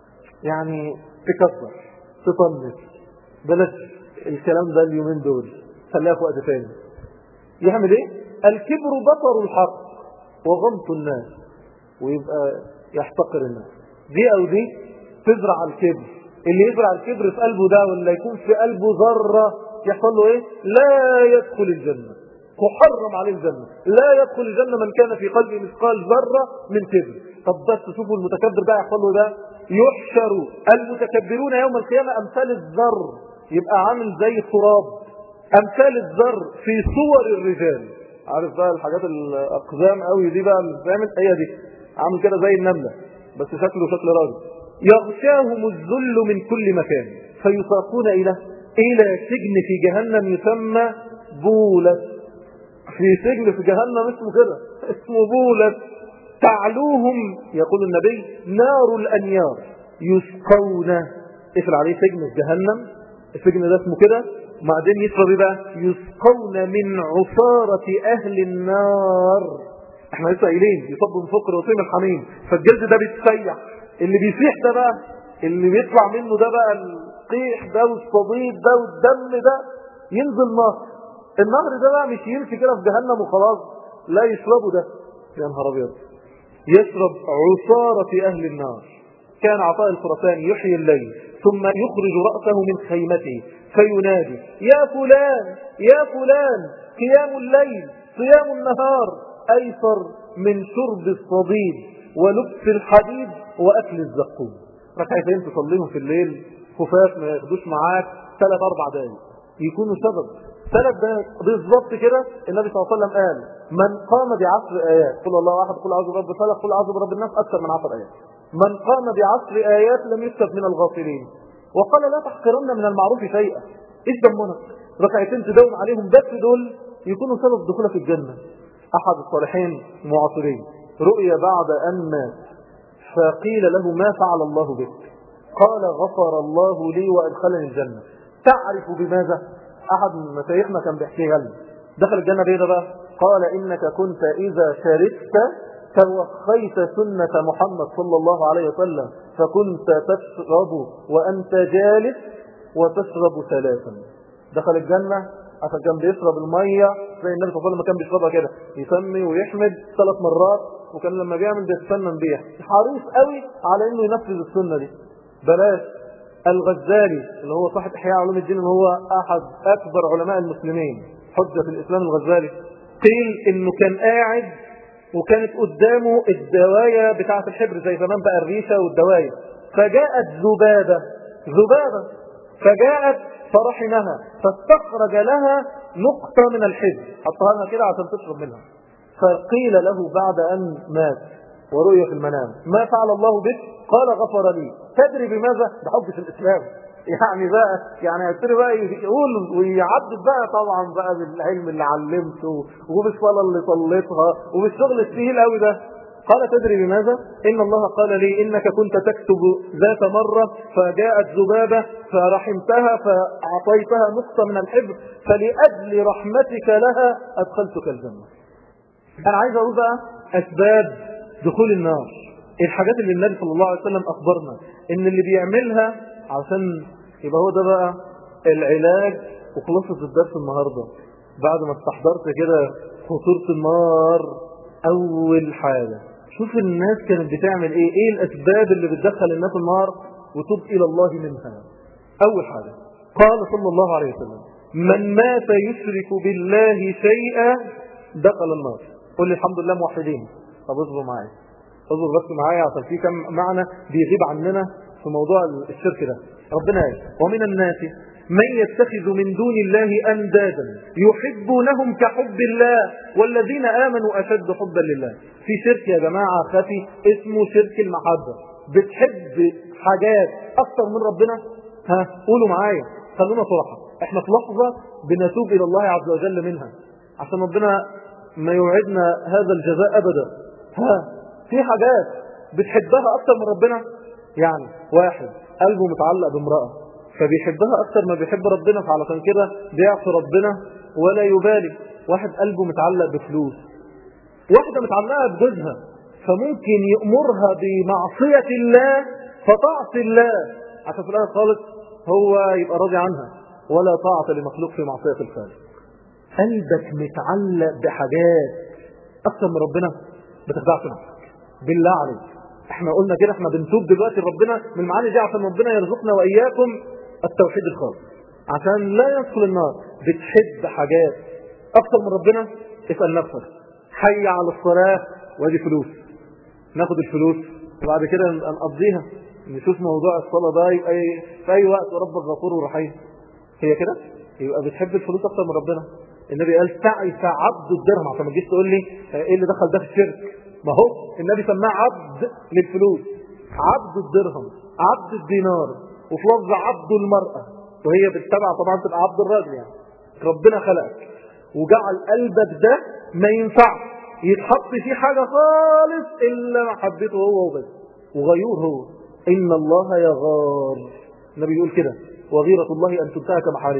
يعني تكسر تطنش بلاش الكلام ده اليومين دول خليها في وقت تاني يعمل ايه الكبر بطر الحق وغمط الناس ويبقى يحتقر الناس دي او دي تزرع الكبر اللي يزرع الكبر في قلبه ده ولا يكون في قلبه ذرة يحصل له ايه لا يدخل الجنة محرم عليه الجنة لا يدخل الجنة من كان في قلبه مثقال ذرة من كبر طب بس تشوفوا المتكبر ده يحصل له ده يحشر المتكبرون يوم القيامة امثال الذر يبقى عامل زي التراب امثال الذر في صور الرجال عارف بقى الحاجات الاقزام قوي دي بقى اللي بتعمل هي دي عامل كده زي النملة بس شكله شكل راجل يغشاهم الذل من كل مكان فيساقون الى الى سجن في جهنم يسمى بولس في سجن في جهنم اسمه كده اسمه بولس تعلوهم يقول النبي نار الانيار يسقون اقفل عليه سجن في جهنم السجن ده اسمه كده بعدين يشرب ايه بقى؟ يسقون من عصارة اهل النار. احنا لسه قايلين يصب من فوق رؤوسهم الحميم، فالجلد ده بيتسيح، اللي بيسيح ده بقى اللي بيطلع منه ده بقى القيح ده والصديد ده والدم ده ينزل نهر. النهر ده بقى مش يمشي كده في جهنم وخلاص، لا يشربه ده. يا نهار ابيض، يشرب عصارة اهل النار. كان عطاء الخراساني يحيي الليل ثم يخرج رأسه من خيمته فينادي يا فلان يا فلان، قيام الليل صيام النهار أيسر من شرب الصديد ولبس الحديد وأكل الزقوم. ركعتين تصليهم في الليل خفاف ما ياخدوش معاك ثلاث أربع دقايق يكونوا سبب. ثلاث دقايق بالظبط كده. النبي صلى الله عليه وسلم قال من قام بعشر آيات قل الله أحد قل أعوذ برب الفلق قل أعوذ برب الناس أكثر من عشر آيات، من قام بعشر آيات لم يكتب من الغافلين. وقال لا تحقرن من المعروف شيئا. ايش ضمنك؟ ركعتين تداوم عليهم بس دول يكونوا سبب دخولك الجنة. أحد الصالحين معاصرين رؤيا بعد أن مات فقيل له ما فعل الله بك؟ قال غفر الله لي وأدخلني الجنة. تعرف بماذا؟ أحد مشايخنا كان بيحكيها لي دخل الجنة بيه ده بقى. قال إنك كنت إذا شربت توخيت سنة محمد صلى الله عليه وسلم فكنت تشرب وأنت جالس وتشرب ثلاثا. دخل الجنة عشان كان بيشرب المية زي النبي صلى الله عليه وسلم كان بيشربها كده، يسمي ويحمد ثلاث مرات، وكان لما بيعمل بيتفنن بيها، حريص قوي على انه ينفذ السنة دي. بلاش الغزالي اللي هو صاحب احياء علوم الدين اللي هو احد اكبر علماء المسلمين حجة في الاسلام الغزالي، قيل انه كان قاعد وكانت قدامه الدواية بتاعة الحبر زي زمان بقى الريشة والدواية، فجاءت ذبابة ذبابة فجاءت فرحمها فاستخرج لها نقطة من الحبر حطها لها كده عشان تشرب منها. فقيل له بعد أن مات ورؤية في المنام ما فعل الله بك؟ قال غفر لي. تدري بماذا؟ بحب في الإسلام. يعني بقى يعني هيبتدي بقى يقول ويعدد بقى طبعا بقى بالعلم اللي علمته وبالصلاة اللي صليتها وبالشغل السهيل قوي ده. قال تدري بماذا؟ إن الله قال لي إنك كنت تكتب ذات مرة فجاءت ذبابة فرحمتها فأعطيتها نقطة من الحبر فلأجل رحمتك لها أدخلتك الجنة. أنا عايز أقول بقى أسباب دخول النار، الحاجات اللي النبي صلى الله عليه وسلم أخبرنا إن اللي بيعملها عشان يبقى هو ده بقى العلاج. وخلصت الدرس النهاردة بعد ما استحضرت كده خطورة النار. أول حاجة شوف الناس كانت بتعمل إيه، إيه الأسباب اللي بتدخل الناس النار وتوب إلى الله منها. أول حاجة قال صلى الله عليه وسلم من مات يشرك بالله شيئا دخل النار. قل لي الحمد لله موحدين. طب اصبروا معايا اصبر بس معايا عشان في كم معنى بيغيب عننا في موضوع الشرك ده. ربنا قال ومن الناس من يتخذ من دون الله أندادا يحبونهم كحب الله والذين آمنوا أشد حبا لله. في شرك يا جماعة خفي اسمه شرك المحبة. بتحب حاجات أكثر من ربنا؟ ها قولوا معايا خلونا صراحة. احنا في لحظة بنتوب إلى الله عز وجل منها عشان ربنا ما يوعدنا هذا الجزاء أبدا. ها في حاجات بتحبها أكثر من ربنا؟ يعني واحد قلبه متعلق بامرأة فبيحبها أكثر ما بيحب ربنا فعلشان كده بيعصي ربنا ولا يبالي. واحد قلبه متعلق بفلوس، واحدة متعلقة بجوزها فممكن يأمرها بمعصية الله فتعصي الله عشان في الآخر خالص هو يبقى راضي عنها. ولا طاعة لمخلوق في معصية الخالق. قلبك متعلق بحاجات أكثر من ربنا بتخدعش نفسك بالله عليك. احنا قلنا كده احنا بنتوب دلوقتي ربنا من المعاني دي عشان ربنا يرزقنا وإياكم التوحيد الخالص عشان لا يدخل النار. بتحب حاجات أكثر من ربنا اسأل نفسك. حي على الصلاة وادي فلوس، ناخد الفلوس وبعد كده نقضيها نشوف موضوع الصلاة ده يبقى في أي وقت وربك غفور ورحيم. هي كده يبقى بتحب الفلوس أكثر من ربنا. النبي قال تعس عبد الدرهم عشان ما تجيش تقول لي ايه اللي دخل ده في الشرك. ما هو النبي سماه عبد للفلوس، عبد الدرهم عبد الدينار وفي لفظ عبد المرأة وهي بتتبع طبعا تبقى عبد الراجل. يعني ربنا خلقك وجعل قلبك ده ما ينفع يتحط فيه حاجة خالص إلا محبته هو وبس وغيور هو. إن الله يغار. النبي يقول كده وغيرة الله أن تنتهك محارمه.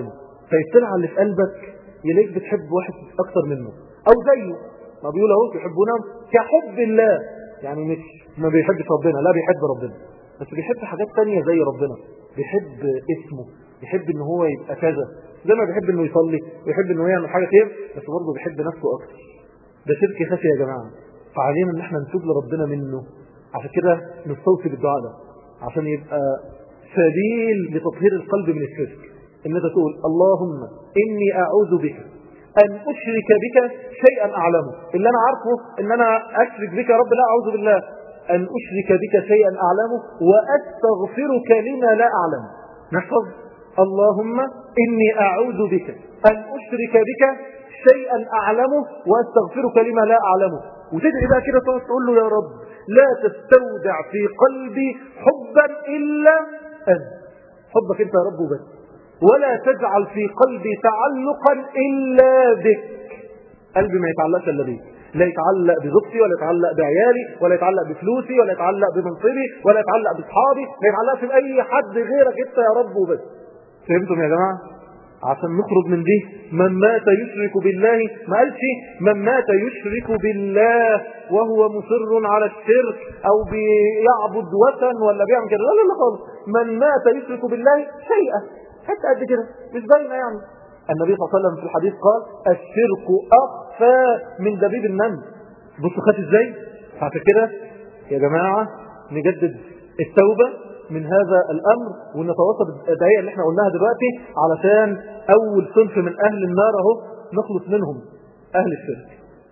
فيطلع اللي في قلبك يلاقيك بتحب واحد اكتر منه او زيه. ما بيقول اهو يحبونه كحب الله، يعني مش ما بيحبش ربنا، لا بيحب ربنا بس بيحب حاجات تانية زي ربنا، بيحب اسمه، بيحب ان هو يبقى كذا، زي ما بيحب انه يصلي ويحب انه يعمل حاجه خير، بس برضه بيحب نفسه اكتر. ده شرك خفي يا جماعه، فعلينا ان احنا نتوب لربنا منه. عشان كده نستوصي بالدعاء ده عشان يبقى سبيل لتطهير القلب من الشرك. ان انت تقول اللهم اني اعوذ بك ان اشرك بك شيئا اعلمه، اللي انا عارفه ان انا اشرك بك يا رب، لا اعوذ بالله ان اشرك بك شيئا اعلمه واستغفرك لما لا اعلم. نحفظ اللهم اني اعوذ بك ان اشرك بك شيئا اعلمه واستغفرك لما لا اعلمه. وتدعي بقى كده تقول له يا رب لا تستودع في قلبي حبا الا انت، حبك انت يا رب وبس، ولا تجعل في قلبي تعلقا الا بك. قلبي ما يتعلقش الا بيك، لا يتعلق بزوجتي ولا يتعلق بعيالي ولا يتعلق بفلوسي ولا يتعلق بمنصبي ولا يتعلق باصحابي، ما يتعلقش باي حد غيرك انت يا رب وبس. فهمتم يا جماعه؟ عشان نخرج من دي. من مات يشرك بالله، ما قالش من مات يشرك بالله وهو مصر على الشرك او بيعبد وثن ولا بيعمل كده، لا لا لا خالص. من مات يشرك بالله شيئا، حتى قد كده مش باينه يعني. النبي صلى الله عليه وسلم في الحديث قال الشرك اخفى من دبيب النمل. بصوا خد ازاي. عشان كده يا جماعه نجدد التوبه من هذا الامر ونتواصل بالدقائق اللي احنا قلناها دلوقتي علشان اول صنف من اهل النار اهو نخلص منهم، اهل الشرك.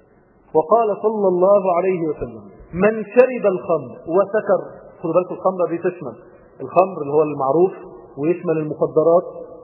وقال صلى الله عليه وسلم من شرب الخمر وسكر، خدوا بالكم الخمر دي تشمل الخمر اللي هو المعروف ويشمل المخدرات،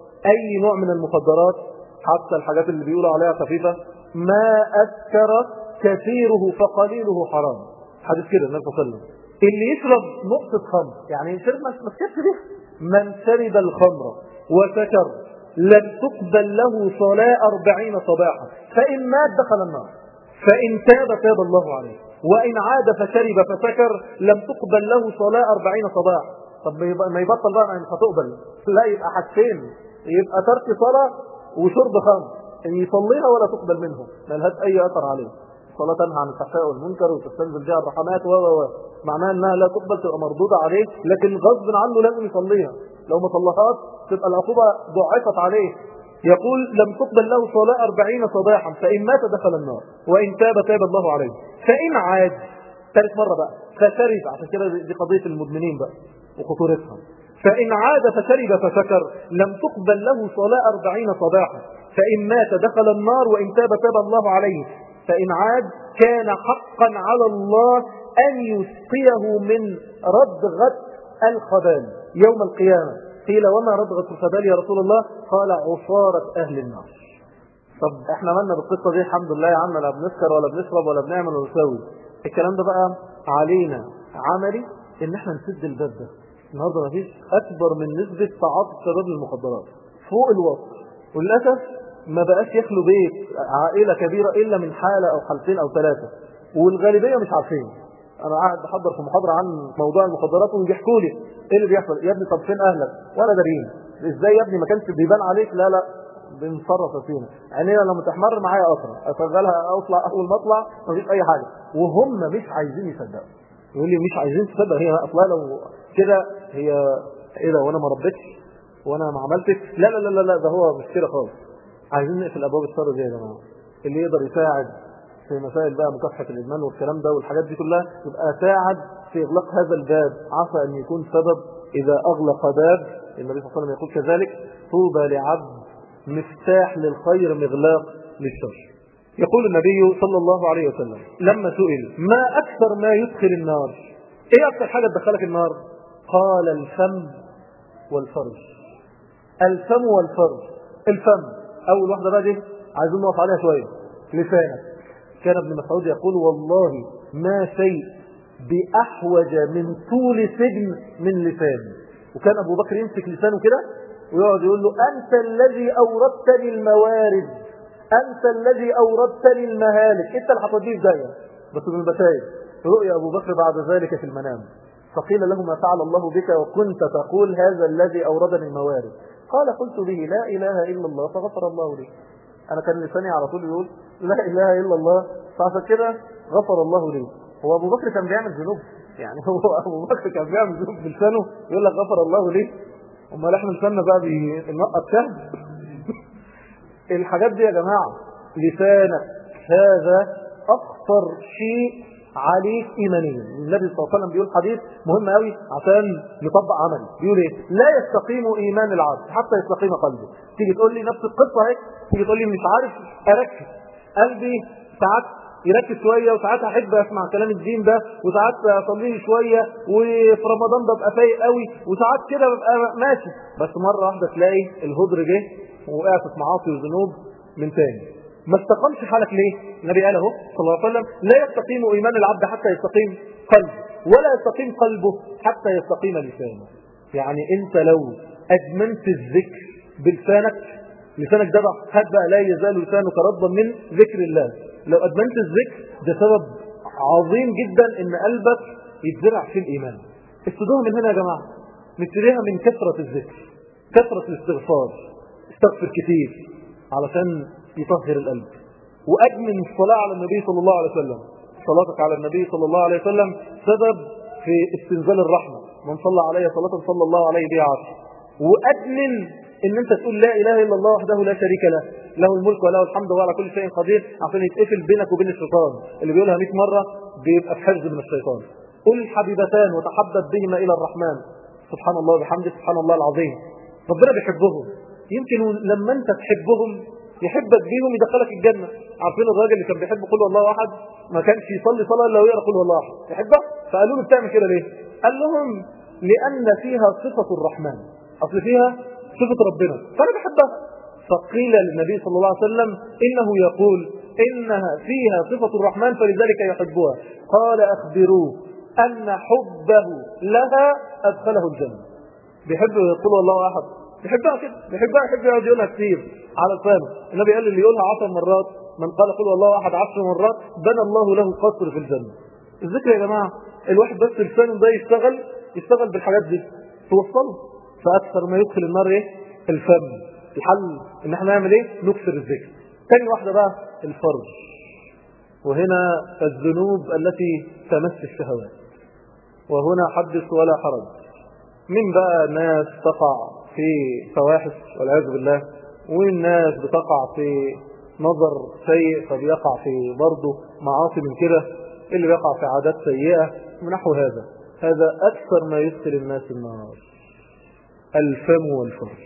اي نوع من المخدرات حتى الحاجات اللي بيقولوا عليها خفيفه، ما اسكر كثيره فقليله حرام. حديث كده النبي صلى الله عليه وسلم. اللي يشرب نقطة خمر يعني شرب ما سكتش به، من شرب الخمر وسكر لم تقبل له صلاة أربعين صباحا فإن مات دخل النار، فإن تاب تاب الله عليه، وإن عاد فشرب فسكر لم تقبل له صلاة أربعين صباحا. طب ما يبطل بقى مش هتقبل، لا يبقى حاجتين، يبقى ترك صلاة وشرب خمر، ان يصليها ولا تقبل منه، ما لهاش اي اثر عليه. الصلاة تنهى عن الفحشاء والمنكر وتستنزل بها الرحمات و و معناها انها لا تقبل، تبقى مردودة عليه، لكن غصب عنه لازم يصليها، لو ما صلىهاش تبقى العقوبة ضعفت عليه. يقول لم تقبل له صلاة أربعين صباحا فإن مات دخل النار وإن تاب تاب الله عليه. فإن عاد ثالث مرة بقى فشرب، عشان كده دي قضية المدمنين بقى وخطورتها. فإن عاد فشرب فسكر لم تقبل له صلاة أربعين صباحا فإن مات دخل النار وإن تاب تاب الله عليه. فإن عاد كان حقا على الله أن يسقيه من ردغة الخبال يوم القيامة. قيل وما ردغة الخبال يا رسول الله؟ قال عصارة أهل النار. طب احنا مالنا بالقصة دي؟ الحمد لله يا عم، لا بنسكر ولا بنشرب ولا بنعمل ولا نسوي الكلام ده. بقى علينا عملي ان احنا نسد الباب ده. النهارده مفيش اكبر من نسبة تعاطي الشباب للمخدرات فوق الوصف، وللاسف ما بقاش يخلو بيت عائلة كبيرة الا من حالة او حالتين او ثلاثة، والغالبية مش عارفين. انا قاعد بحضر في محاضرة عن موضوع المخدرات وبيحكوا لي ايه اللي بيحصل. يا ابني طب فين اهلك؟ ولا دارين. ازاي يا ابني ما كانش بيبان عليك؟ لا لا بنصرف فينا، عينينا لما تحمر معايا اقرا اشغلها اطلع اول ما اطلع مفيش اي حاجة، وهم مش عايزين يصدقوا. يقول لي مش عايزين تصدق، هي اصلا لو كده هي ايه ده وانا ما ربيتش وانا ما عملتش؟ لا لا لا لا ده هو مش كده خالص. عايزين نقفل ابواب الشر دي يا جماعه. اللي يقدر يساعد في مسائل بقى مكافحه الادمان والكلام ده والحاجات دي كلها يبقى ساعد في اغلاق هذا الباب، عسى ان يكون سبب اذا اغلق باب. النبي صلى الله عليه وسلم يقول كذلك طوبى لعبد مفتاح للخير مغلاق للشر. يقول النبي صلى الله عليه وسلم لما سئل ما اكثر ما يدخل النار، ايه اكثر حاجه تدخلك النار؟ قال الفم والفرج. الفم والفرج. الفم اول واحده بقى دي عايزين نقف عليها شويه، لسانك. كان ابن مسعود يقول والله ما شيء باحوج من طول سجن من لسان. وكان ابو بكر يمسك لسانه كده ويقعد يقول له انت الذي اوردتني الموارد، انت الذي اوردتني المهالك، انت اللي هتوديه في داهيه. بس من البشاير رؤيا ابو بكر بعد ذلك في المنام، فقيل له ما فعل الله بك وكنت تقول هذا الذي اوردني الموارد؟ قال قلت به لا إله إلا الله فغفر الله لي. أنا كان لساني على طول يقول لا إله إلا الله، فعشان كده غفر الله لي. هو أبو بكر كان بيعمل ذنوب؟ يعني هو أبو بكر كان بيعمل ذنوب بلسانه يقول لك غفر الله لي؟ أمال إحنا لساننا بقى بينقط شهد؟ الحاجات دي يا جماعة لسانك هذا أخطر شيء عليك إيمانيا. النبي صلى الله عليه وسلم بيقول حديث مهم قوي عشان نطبق عملي، بيقول إيه؟ لا يستقيم إيمان العبد حتى يستقيم قلبه. تيجي تقول لي نفس القصة هيك، تيجي تقول لي مش عارف أركز، قلبي ساعات يركز شوية وساعات أحب أسمع كلام الدين ده وساعات أصليه شوية وفي رمضان ببقى فايق قوي وساعات كده ببقى ماشي، بس مرة واحدة تلاقي الهدر جه وقعت في معاصي وذنوب من تاني. ما استقامش حالك ليه؟ النبي قال اهو صلى الله عليه وسلم لا يستقيم إيمان العبد حتى يستقيم قلبه ولا يستقيم قلبه حتى يستقيم لسانه. يعني انت لو أدمنت الذكر بلسانك، لسانك ده هات بقى لا يزال لسانك رطبا من ذكر الله، لو أدمنت الذكر ده سبب عظيم جدا ان قلبك يتزرع في الإيمان. ابتدوها من هنا يا جماعة، نبتديها من كثرة الذكر، كثرة الاستغفار، استغفر كتير علشان يطهر القلب. وأدمن الصلاة على النبي صلى الله عليه وسلم، صلاتك على النبي صلى الله عليه وسلم سبب في استنزال الرحمة، من صلى عليه صلاة صلى الله عليه بها عشر. وأدمن ان انت تقول لا اله الا الله وحده لا شريك له، له الملك وله الحمد وهو على كل شيء قدير، عشان يتقفل بينك وبين الشيطان اللي بيقولها مئة مرة بيبقى في حفظ من الشيطان. قل حبيبتان وتحبب بهما الى الرحمن سبحان الله وبحمده سبحان الله العظيم. ربنا بيحبهم، يمكن لما انت تحبهم يحبك بيهم يدخلك الجنة. عارفين الراجل اللي كان بيحب قل والله احد ما كانش يصلي صلاة الا ويقرأ قل والله احد، يحبه؟ فقالوا له بتعمل كده ليه؟ قال لهم لأن فيها صفة الرحمن، أصل فيها صفة ربنا فأنا بحبها. فقيل للنبي صلى الله عليه وسلم إنه يقول إنها فيها صفة الرحمن فلذلك يحبها. قال أخبروه أن حبه لها أدخله الجنة. بيحب يقول والله أحد، بيحبها كده، بيحبها يحب يقعد يقولها كتير على لسانه. النبي قال اللي يقولها عشر مرات، من قال قل والله أحد عشر مرات بنى الله له قصر في الجنة. الذكر يا جماعة الواحد بس لسانه ده يشتغل يشتغل بالحاجات دي توصله. فأكثر ما يدخل النار ايه؟ الفم. الحل ان احنا نعمل ايه؟ نكسر الذكر. تاني واحدة بقى الفرج، وهنا الذنوب التي تمس الشهوات، وهنا حدث ولا حرج. من بقى ناس تقع في فواحش والعياذ بالله، ومن ناس بتقع في نظر سيء فبيقع في برضه معاصي من كده، اللي بيقع في عادات سيئة ونحو هذا. هذا أكثر ما يدخل الناس النار، الفم والفرج.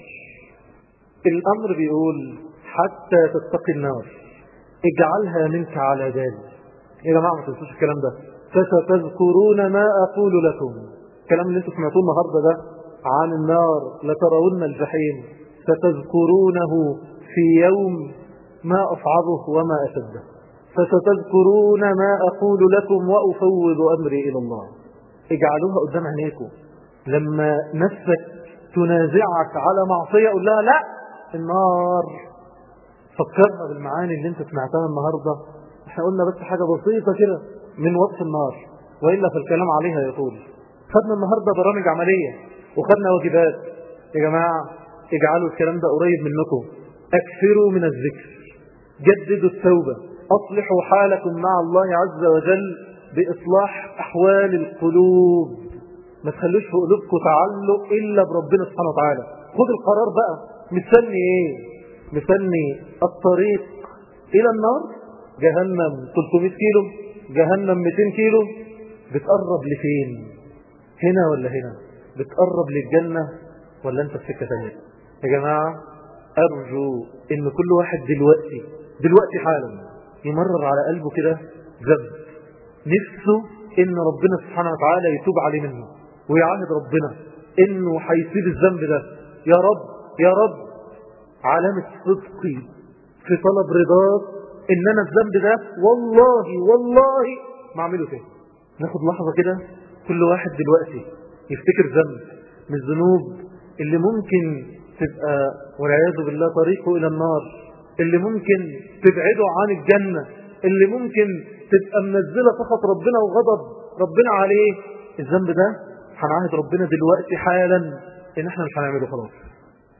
الأمر بيقول حتى تتقي النار اجعلها منك على بالي. يا جماعة ما تنسوش الكلام ده، فستذكرون ما أقول لكم. الكلام اللي انتم سمعتوه النهاردة ده عن النار لترون الجحيم ستذكرونه في يوم ما أصعبه وما أشده. فستذكرون ما أقول لكم وأفوض أمري إلى الله. اجعلوها قدام عينيكم، لما نفسك تنازعك على معصية قول لها لا النار. فكرنا بالمعاني اللي انت سمعتها النهاردة. احنا قلنا بس حاجة بسيطة كده من وصف النار، وإلا في الكلام عليها يطول. خدنا النهاردة برامج عملية وخدنا واجبات. يا جماعة اجعلوا الكلام ده قريب منكم، اكثروا من الذكر، جددوا التوبة، اصلحوا حالكم مع الله عز وجل بإصلاح أحوال القلوب. ما تخلوش في قلوبكم تعلق إلا بربنا سبحانه وتعالى. خد القرار بقى، مستني ايه؟ مستني الطريق إلى النار؟ جهنم ثلاثمائة كيلو، جهنم مئتين كيلو، بتقرب لفين؟ هنا ولا هنا؟ بتقرب للجنة ولا انت في سكة ثانية؟ يا جماعة أرجو إن كل واحد دلوقتي دلوقتي حالا يمرر على قلبه كده ذنب نفسه إن ربنا سبحانه وتعالى يتوب عليه منه، ويعاهد ربنا إنه هيسيب الذنب ده. يا رب يا رب علامة صدقي في طلب رضاك إن أنا الذنب ده والله والله ما أعمله تاني. ناخد لحظة كده كل واحد دلوقتي يفتكر ذنب من الذنوب اللي ممكن تبقى والعياذ بالله طريقه إلى النار، اللي ممكن تبعده عن الجنة، اللي ممكن تبقى منزلة سخط ربنا وغضب ربنا عليه. الذنب ده هنعاهد ربنا دلوقتي حالا إن احنا مش هنعمله خلاص.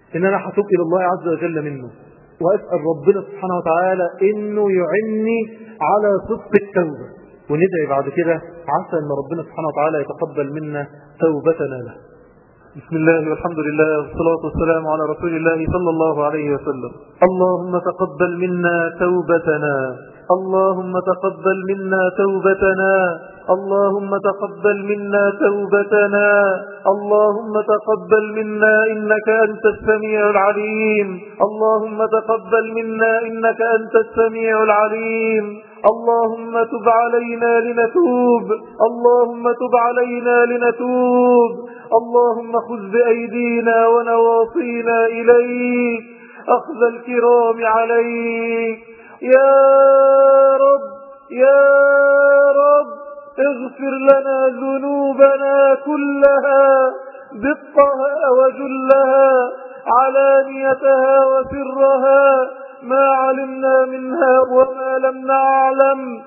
إن أنا حتوب إلى الله عز وجل منه، وأسأل ربنا سبحانه وتعالى إنه يعني على صدق التوبة، وندعي بعد كده عسى أن ربنا سبحانه وتعالى يتقبل منا توبتنا له. بسم الله والحمد لله والصلاة والسلام على رسول الله صلى الله عليه وسلم. اللهم تقبل منا توبتنا، اللهم تقبل منا توبتنا، اللهم تقبل منا توبتنا، اللهم تقبل منا إنك أنت السميع العليم، اللهم تقبل منا إنك أنت السميع العليم، اللهم تب علينا لنتوب، اللهم تب علينا لنتوب، اللهم خذ بأيدينا ونواصينا إليك أخذ الكرام عليك. يا رب يا رب اغفر لنا ذنوبنا كلها دقها وجلها علانيتها وسرها، ما علمنا منها وما لم نعلم.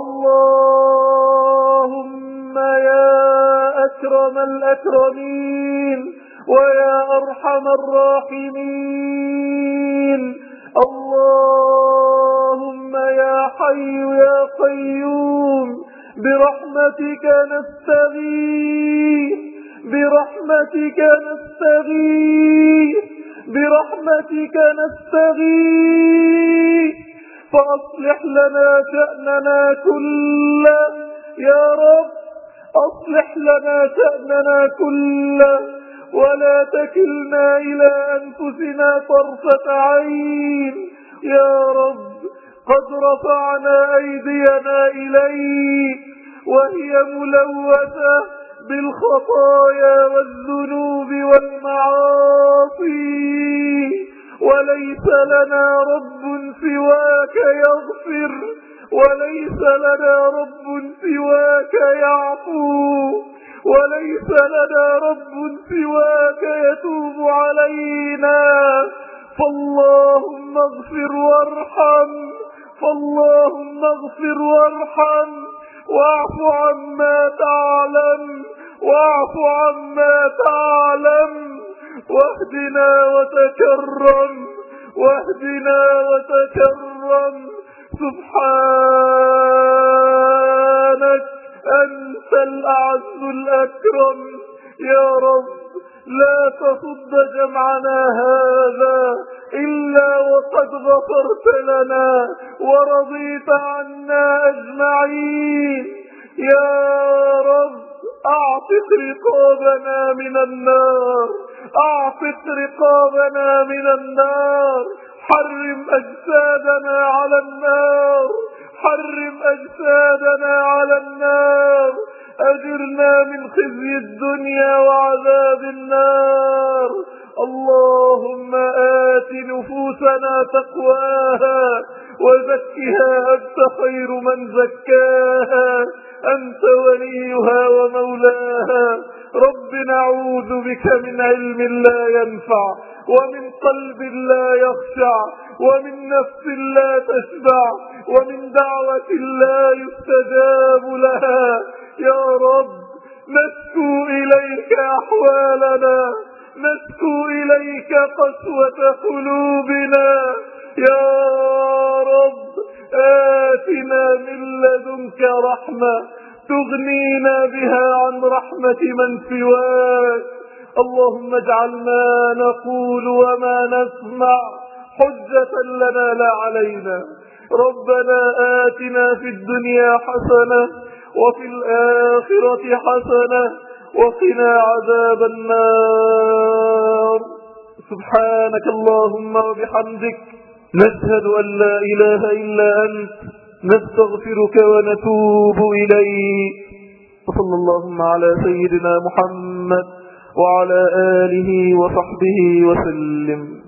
اللهم يا أكرم الأكرمين ويا أرحم الراحمين، اللهم يا حي يا قيوم برحمتك نستغيث، برحمتك نستغيث، برحمتك نستغيث، فأصلح لنا شأننا كله يا رب، أصلح لنا شأننا كله، ولا تكلنا إلى أنفسنا طرفة عين يا رب. قد رفعنا أيدينا إليك وهي ملوثة بالخطايا والذنوب والمعاصي، وليس لنا رب سواك يغفر، وليس لنا رب سواك يعفو، وليس لنا رب سواك يتوب علينا. فاللهم اغفر وارحم، فاللهم اغفر وارحم، واعف عما تعلم، واعف عما تعلم، واهدنا وتكرم، واهدنا وتكرم. سبحانك أنت الأعز الأكرم يا رب، لا تصد جمعنا هذا إلا وقد غفرت لنا ورضيت عنا أجمعين. يا رب أعتق رقابنا من النار، أعتق رقابنا من النار، حرم أجسادنا على النار، حرم أجسادنا على النار، أجرنا من خزي الدنيا وعذاب النار. اللهم آت نفوسنا تقواها وزكها أنت خير من زكاها، أنت وليها ومولاها. رب نعوذ بك من علم لا ينفع، ومن قلب لا يخشع، ومن نفس لا تشبع، ومن دعوة لا يستجاب لها. يا رب نشكو إليك أحوالنا، نشكو إليك قسوة قلوبنا. يا رب آتنا من لدنك رحمة تغنينا بها عن رحمة من سواك. اللهم اجعل ما نقول وما نسمع حجة لنا لا علينا. ربنا آتنا في الدنيا حسنة وفي الآخرة حسنة وقنا عذاب النار. سبحانك اللهم وبحمدك، نشهد أن لا إله إلا أنت، نستغفرك ونتوب إليك. وصلى اللهم على سيدنا محمد وعلى آله وصحبه وسلم.